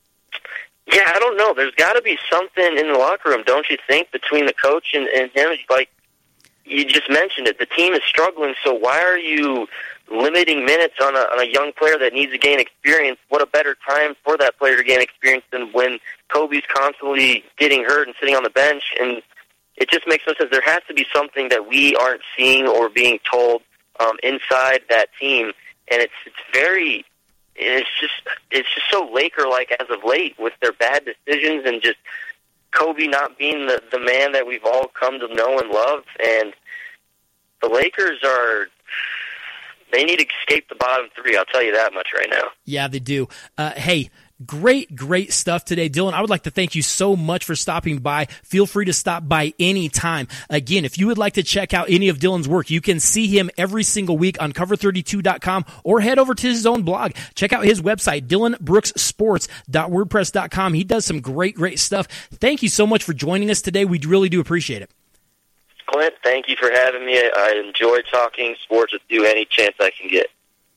Yeah, I don't know. There's got to be something in the locker room, don't you think, between the coach and, and him? Like, you just mentioned it. The team is struggling, so why are you limiting minutes on a, on a young player that needs to gain experience? What a better time for that player to gain experience than when Kobe's constantly getting hurt and sitting on the bench. And it just makes no sense. There has to be something that we aren't seeing or being told um, inside that team, and it's it's very, it's just it's just so Laker-like as of late with their bad decisions and just Kobe not being the the man that we've all come to know and love. And the Lakers are, they need to escape the bottom three. I'll tell you that much right now. Yeah, they do. Uh, hey. Great, great stuff today. Dylan, I would like to thank you so much for stopping by. Feel free to stop by anytime. Again, if you would like to check out any of Dylan's work, you can see him every single week on cover thirty-two dot com or head over to his own blog. Check out his website, dylan brooks sports dot wordpress dot com. He does some great, great stuff. Thank you so much for joining us today. We really do appreciate it. Clint, thank you for having me. I enjoy talking sports with you any chance I can get.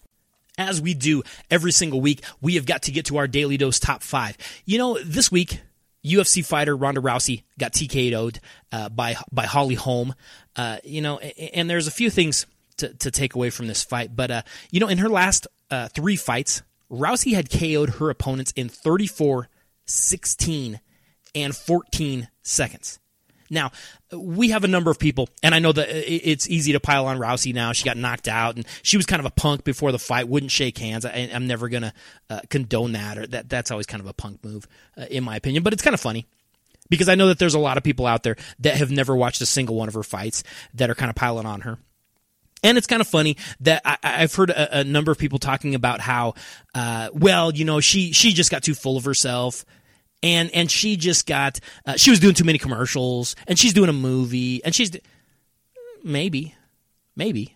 As we do every single week, we have got to get to our Daily Dose top five. You know, this week, U F C fighter Ronda Rousey got T K O'd uh, by by Holly Holm. Uh, you know, and, and there's a few things to, to take away from this fight. But, uh, you know, in her last uh, three fights, Rousey had K O'd her opponents in thirty-four, sixteen, and fourteen seconds. Now, we have a number of people, and I know that it's easy to pile on Rousey now. She got knocked out, and she was kind of a punk before the fight, wouldn't shake hands. I, I'm never going to uh, condone that, or that. That's always kind of a punk move, uh, in my opinion. But it's kind of funny, because I know that there's a lot of people out there that have never watched a single one of her fights that are kind of piling on her. And it's kind of funny that I, I've heard a, a number of people talking about how, uh, well, you know, she she just got too full of herself. And and she just got, uh, she was doing too many commercials, and she's doing a movie, and she's, maybe, maybe.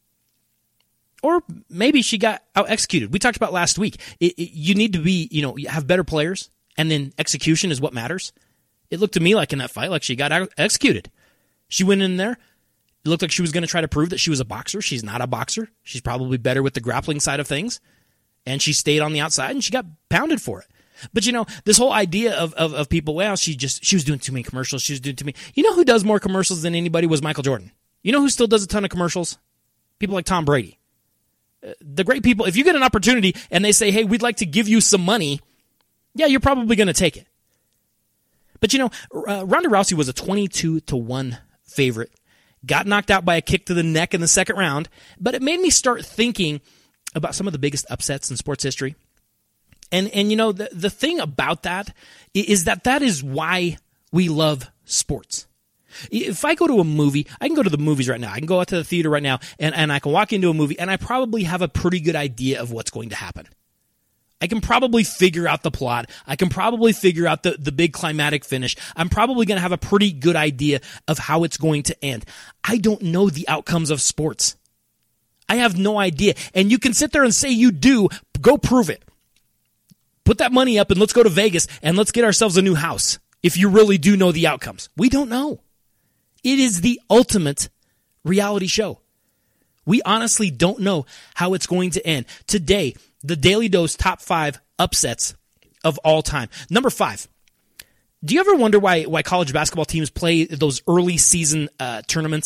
Or maybe she got out-executed. We talked about last week. It, it, you need to be, you know, have better players, and then execution is what matters. It looked to me like in that fight, like she got out-executed. She went in there. It looked like she was going to try to prove that she was a boxer. She's not a boxer. She's probably better with the grappling side of things. And she stayed on the outside, and she got pounded for it. But, you know, this whole idea of, of, of people, well, she just, she was doing too many commercials. She was doing too many. You know who does more commercials than anybody was Michael Jordan. You know who still does a ton of commercials? People like Tom Brady. Uh, the great people, if you get an opportunity and they say, hey, we'd like to give you some money, yeah, you're probably going to take it. But, you know, uh, Ronda Rousey was a twenty-two to one favorite. Got knocked out by a kick to the neck in the second round. But it made me start thinking about some of the biggest upsets in sports history. And, and you know, the, the thing about that is that that is why we love sports. If I go to a movie, I can go to the movies right now. I can go out to the theater right now, and, and I can walk into a movie, and I probably have a pretty good idea of what's going to happen. I can probably figure out the plot. I can probably figure out the, the big climatic finish. I'm probably going to have a pretty good idea of how it's going to end. I don't know the outcomes of sports. I have no idea. And you can sit there and say you do. Go prove it. Put that money up and let's go to Vegas and let's get ourselves a new house if you really do know the outcomes. We don't know. It is the ultimate reality show. We honestly don't know how it's going to end. Today, the Daily Dose top five upsets of all time. Number five. Do you ever wonder why why college basketball teams play those early season uh, tournaments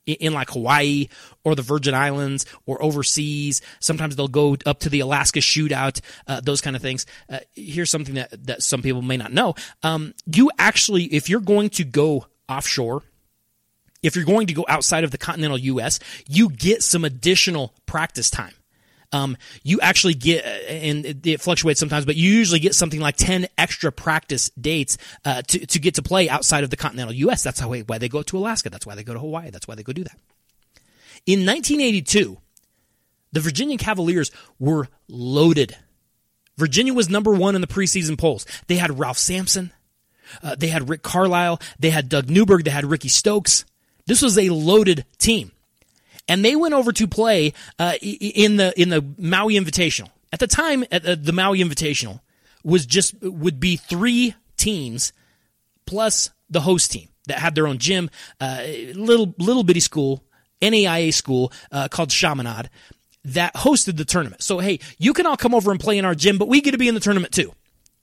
in, in like Hawaii or the Virgin Islands or overseas. Sometimes they'll go up to the Alaska Shootout, uh, those kind of things. Uh, here's something that, that some people may not know. Um, you actually, if you're going to go offshore, if you're going to go outside of the continental U S, you get some additional practice time. Um, you actually get, and it, it fluctuates sometimes, but you usually get something like ten extra practice dates uh, to, to get to play outside of the continental U S. That's how, why they go to Alaska. That's why they go to Hawaii. That's why they go do that. In nineteen eighty-two, the Virginia Cavaliers were loaded. Virginia was number one in the preseason polls. They had Ralph Sampson. Uh, they had Rick Carlisle. They had Doug Newberg. They had Ricky Stokes. This was a loaded team. And they went over to play uh, in the in the Maui Invitational. At the time, at the, the Maui Invitational was just would be three teams plus the host team that had their own gym, uh, little little bitty school, N A I A school uh, called Chaminade that hosted the tournament. So hey, you can all come over and play in our gym, but we get to be in the tournament too.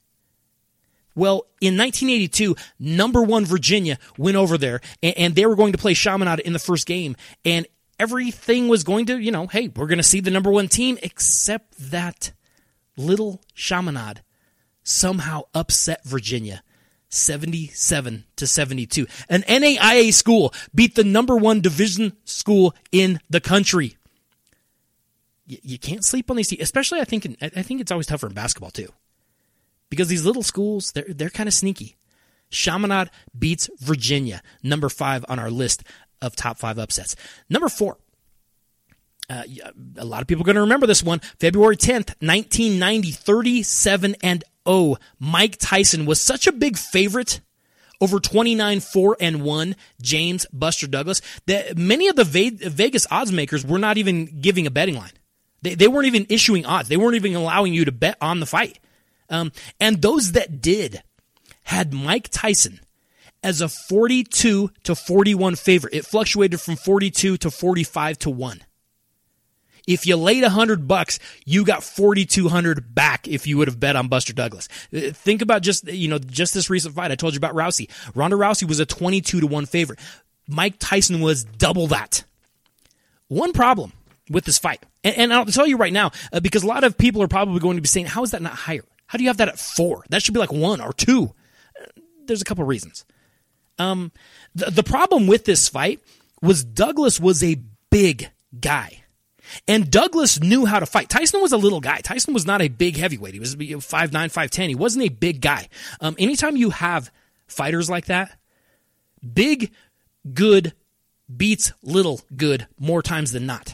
Well, in nineteen eighty-two, number one Virginia went over there, and, and they were going to play Chaminade in the first game, and everything was going to, you know, hey, we're going to see the number one team, except that little Chaminade somehow upset Virginia seventy-seven to seventy-two. An N A I A school beat the number one division school in the country. You, you can't sleep on these teams, especially I think in, I think it's always tougher in basketball too, because these little schools, they're they're kind of sneaky. Chaminade beats Virginia, number five on our list of top five upsets. Number four, uh, a lot of people are going to remember this one. February tenth, nineteen ninety, thirty-seven and oh. Mike Tyson was such a big favorite over twenty-nine, four and one James Buster Douglas that many of the Vegas odds makers were not even giving a betting line. They, they weren't even issuing odds. They weren't even allowing you to bet on the fight. Um, and those that did had Mike Tyson as a forty-two to forty-one favorite. It fluctuated from forty-two to forty-five to one. If you laid one hundred bucks, you got forty-two hundred back if you would have bet on Buster Douglas. Think about just, you know, just this recent fight. I told you about Rousey. Ronda Rousey was a twenty-two to one favorite. Mike Tyson was double that. One problem with this fight, and, and I'll tell you right now, uh, because a lot of people are probably going to be saying, how is that not higher? How do you have that at four? That should be like one or two. Uh, there's a couple reasons. Um, the, the problem with this fight was Douglas was a big guy. And Douglas knew how to fight. Tyson was a little guy. Tyson was not a big heavyweight. He was five nine, five ten. He wasn't a big guy. Um, anytime you have fighters like that, big, good beats little good more times than not.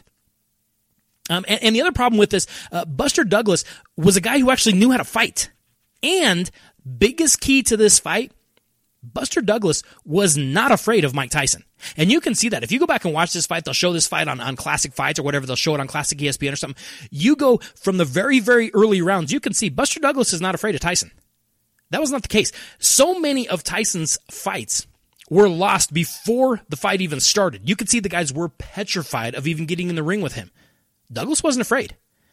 Um, and, and the other problem with this, uh, Buster Douglas was a guy who actually knew how to fight. And biggest key to this fight, Buster Douglas was not afraid of Mike Tyson. And you can see that. If you go back and watch this fight, they'll show this fight on, on Classic Fights or whatever. They'll show it on Classic E S P N or something. You go from the very, very early rounds, you can see Buster Douglas is not afraid of Tyson. That was not the case. So many of Tyson's fights were lost before the fight even started. You could see the guys were petrified of even getting in the ring with him. Douglas wasn't afraid.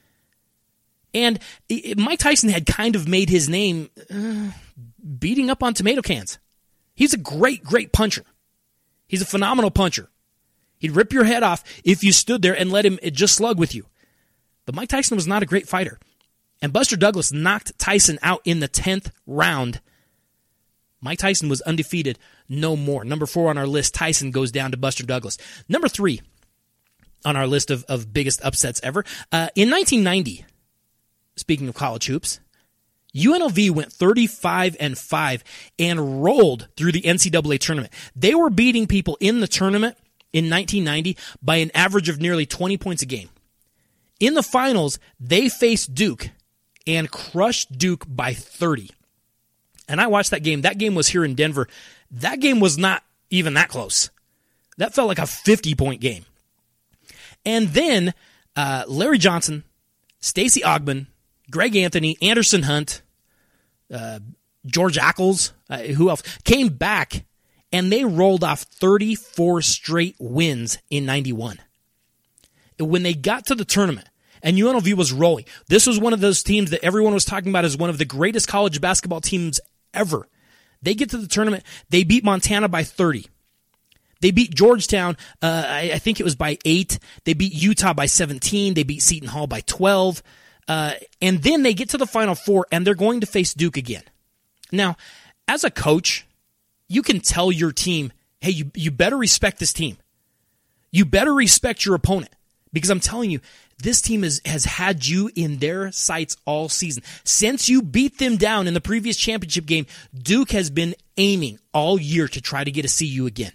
And it, Mike Tyson had kind of made his name uh, beating up on tomato cans. He's a great, great puncher. He's a phenomenal puncher. He'd rip your head off if you stood there and let him just slug with you. But Mike Tyson was not a great fighter. And Buster Douglas knocked Tyson out in the tenth round. Mike Tyson was undefeated, no more. Number four on our list, Tyson goes down to Buster Douglas. Number three on our list of, of biggest upsets ever. Uh, in nineteen ninety, speaking of college hoops, U N L V went thirty-five and five and rolled through the N C double A tournament. They were beating people in the tournament in nineteen ninety by an average of nearly twenty points a game. In the finals, they faced Duke and crushed Duke by thirty. And I watched that game. That game was here in Denver. That game was not even that close. That felt like a fifty-point game. And then uh, Larry Johnson, Stacey Ogman, Greg Anthony, Anderson Hunt, uh, George Ackles, uh, who else, came back, and they rolled off thirty-four straight wins in ninety-one. When they got to the tournament, and U N L V was rolling, this was one of those teams that everyone was talking about as one of the greatest college basketball teams ever. They get to the tournament, they beat Montana by thirty. They beat Georgetown, uh, I, I think it was by eight. They beat Utah by seventeen. They beat Seton Hall by twelve. Uh, and then they get to the Final Four, and they're going to face Duke again. Now, as a coach, you can tell your team, hey, you, you better respect this team. You better respect your opponent. Because I'm telling you, this team is, has had you in their sights all season. Since you beat them down in the previous championship game, Duke has been aiming all year to try to get to see you again.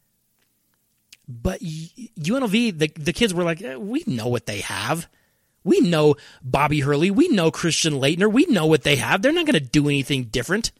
But U N L V, the, the kids were like, eh, we know what they have. We know Bobby Hurley. We know Christian Laettner. We know what they have. They're not going to do anything different.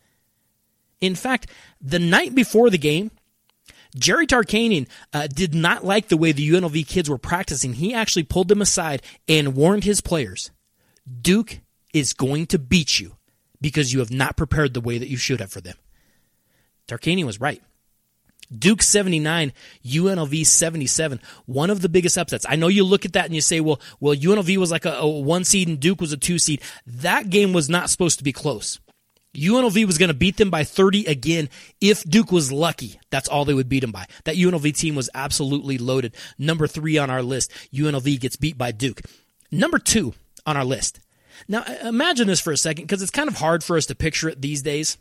In fact, the night before the game, Jerry Tarkanian uh, did not like the way the U N L V kids were practicing. He actually pulled them aside and warned his players, Duke is going to beat you because you have not prepared the way that you should have for them. Tarkanian was right. Duke seventy-nine, U N L V seventy-seven, one of the biggest upsets. I know you look at that and you say, well, well, U N L V was like a, a one seed and Duke was a two seed. That game was not supposed to be close. U N L V was going to beat them by thirty again if Duke was lucky. That's all they would beat them by. That U N L V team was absolutely loaded. Number three on our list, U N L V gets beat by Duke. Number two on our list. Now, imagine this for a second, because it's kind of hard for us to picture it these days.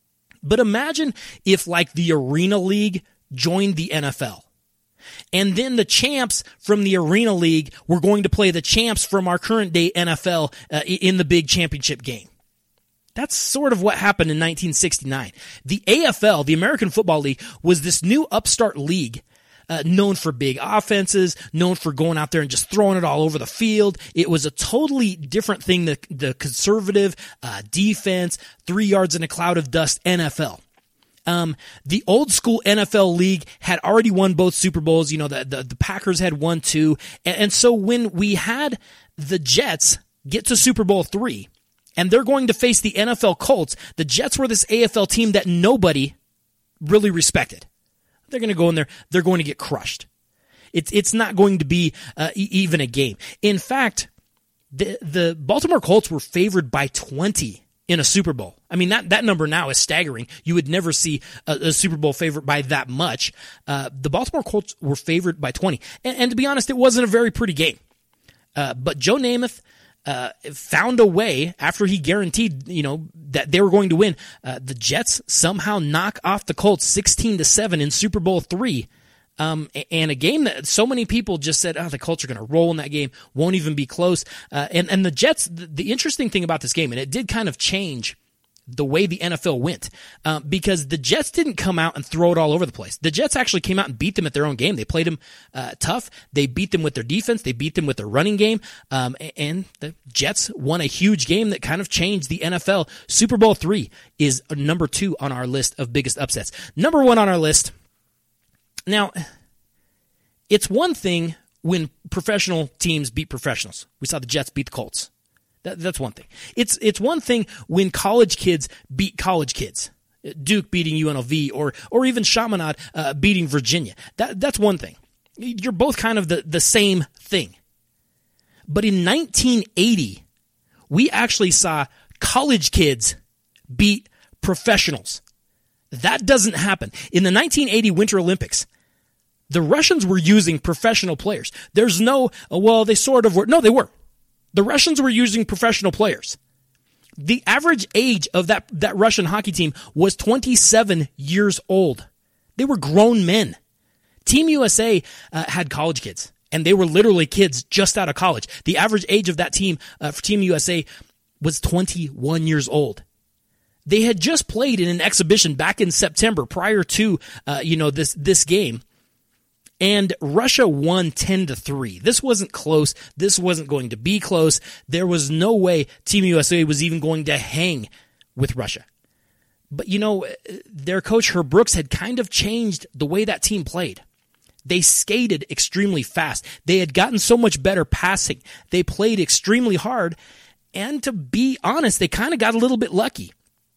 But imagine if, like, the Arena League joined the N F L. And then the champs from the Arena League were going to play the champs from our current day N F L uh, in the big championship game. That's sort of what happened in nineteen sixty-nine. The A F L, the American Football League, was this new upstart league uh, known for big offenses, known for going out there and just throwing it all over the field. It was a totally different thing, the, the conservative uh, defense, three yards in a cloud of dust N F L. Um, the old school N F L league had already won both Super Bowls. You know, the, the, the Packers had won two. And, and so when we had the Jets get to Super Bowl three, and they're going to face the N F L Colts, the Jets were this A F L team that nobody really respected. They're going to go in there, they're going to get crushed. It's it's not going to be uh, e- even a game. In fact, the the Baltimore Colts were favored by twenty in a Super Bowl. I mean, that, that number now is staggering. You would never see a, a Super Bowl favorite by that much. Uh, the Baltimore Colts were favored by twenty. And, and to be honest, it wasn't a very pretty game. Uh, but Joe Namath Uh, found a way after he guaranteed, you know, that they were going to win. Uh, the Jets somehow knock off the Colts sixteen to seven in Super Bowl three. Um, and a game that so many people just said, oh, the Colts are going to roll in that game, won't even be close. Uh, and, and the Jets, the, the interesting thing about this game, and it did kind of change the way the N F L went, uh, because the Jets didn't come out and throw it all over the place. The Jets actually came out and beat them at their own game. They played them uh, tough. They beat them with their defense. They beat them with their running game. Um, and the Jets won a huge game that kind of changed the N F L. Super Bowl three is number two on our list of biggest upsets. Number one on our list. Now, it's one thing when professional teams beat professionals. We saw the Jets beat the Colts. That, that's one thing. It's it's one thing when college kids beat college kids. Duke beating U N L V, or or even Chaminade uh, beating Virginia. That that's one thing. You're both kind of the, the same thing. But in nineteen eighty, we actually saw college kids beat professionals. That doesn't happen. In the nineteen eighty Winter Olympics, the Russians were using professional players. There's no, well, they sort of were. No, they were. The Russians were using professional players. The average age of that, that Russian hockey team was twenty-seven years old. They were grown men. Team U S A uh, had college kids, and they were literally kids just out of college. The average age of that team uh, for Team U S A was twenty-one years old. They had just played in an exhibition back in September prior to uh, you know this this game. And Russia won ten to three. This wasn't close. This wasn't going to be close. There was no way Team U S A was even going to hang with Russia. But, you know, their coach, Herb Brooks, had kind of changed the way that team played. They skated extremely fast. They had gotten so much better passing. They played extremely hard. And to be honest, they kind of got a little bit lucky.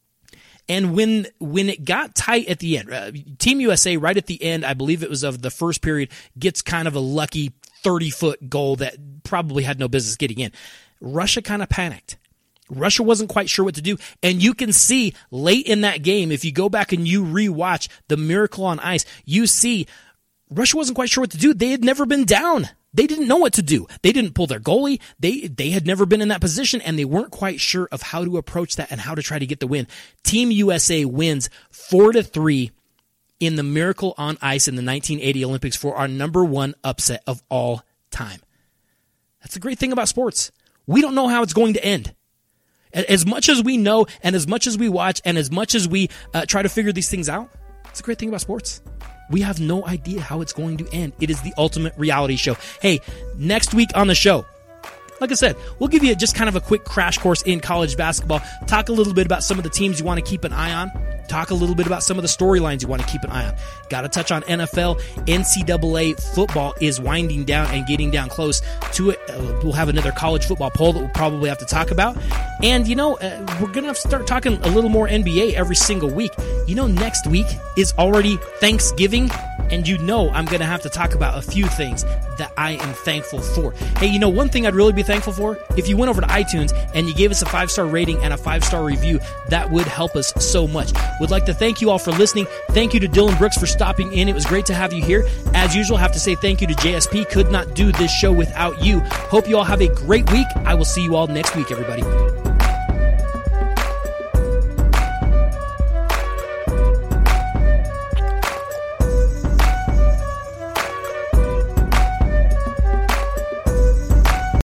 And when when it got tight at the end, uh, Team U S A right at the end, I believe it was of the first period, gets kind of a lucky thirty-foot goal that probably had no business getting in. Russia kind of panicked. Russia wasn't quite sure what to do. And you can see late in that game, if you go back and you rewatch the Miracle on Ice, you see Russia wasn't quite sure what to do. They had never been down. They didn't know what to do. They didn't pull their goalie. They they had never been in that position, and they weren't quite sure of how to approach that and how to try to get the win. Team U S A wins four to three in the Miracle on Ice in the nineteen eighty Olympics for our number one upset of all time. That's the great thing about sports. We don't know how it's going to end. As much as we know, and as much as we watch, and as much as we uh, try to figure these things out, it's a great thing about sports. We have no idea how it's going to end. It is the ultimate reality show. Hey, next week on the show, like I said, we'll give you just kind of a quick crash course in college basketball. Talk a little bit about some of the teams you want to keep an eye on. Talk a little bit about some of the storylines you want to keep an eye on. Got to touch on N F L. N C double A football is winding down and getting down close to it. Uh, we'll have another college football poll that we'll probably have to talk about. And, you know, uh, we're going to have to start talking a little more N B A every single week. You know, next week is already Thanksgiving. And you know I'm going to have to talk about a few things that I am thankful for. Hey, you know, one thing I'd really be thankful for, if you went over to iTunes and you gave us a five-star rating and a five-star review, that would help us so much. Would like to thank you all for listening. Thank you to Dylan Brooks for stopping in. It was great to have you here. As usual, have to say thank you to J S P. Could not do this show without you. Hope you all have a great week. I will see you all next week, everybody.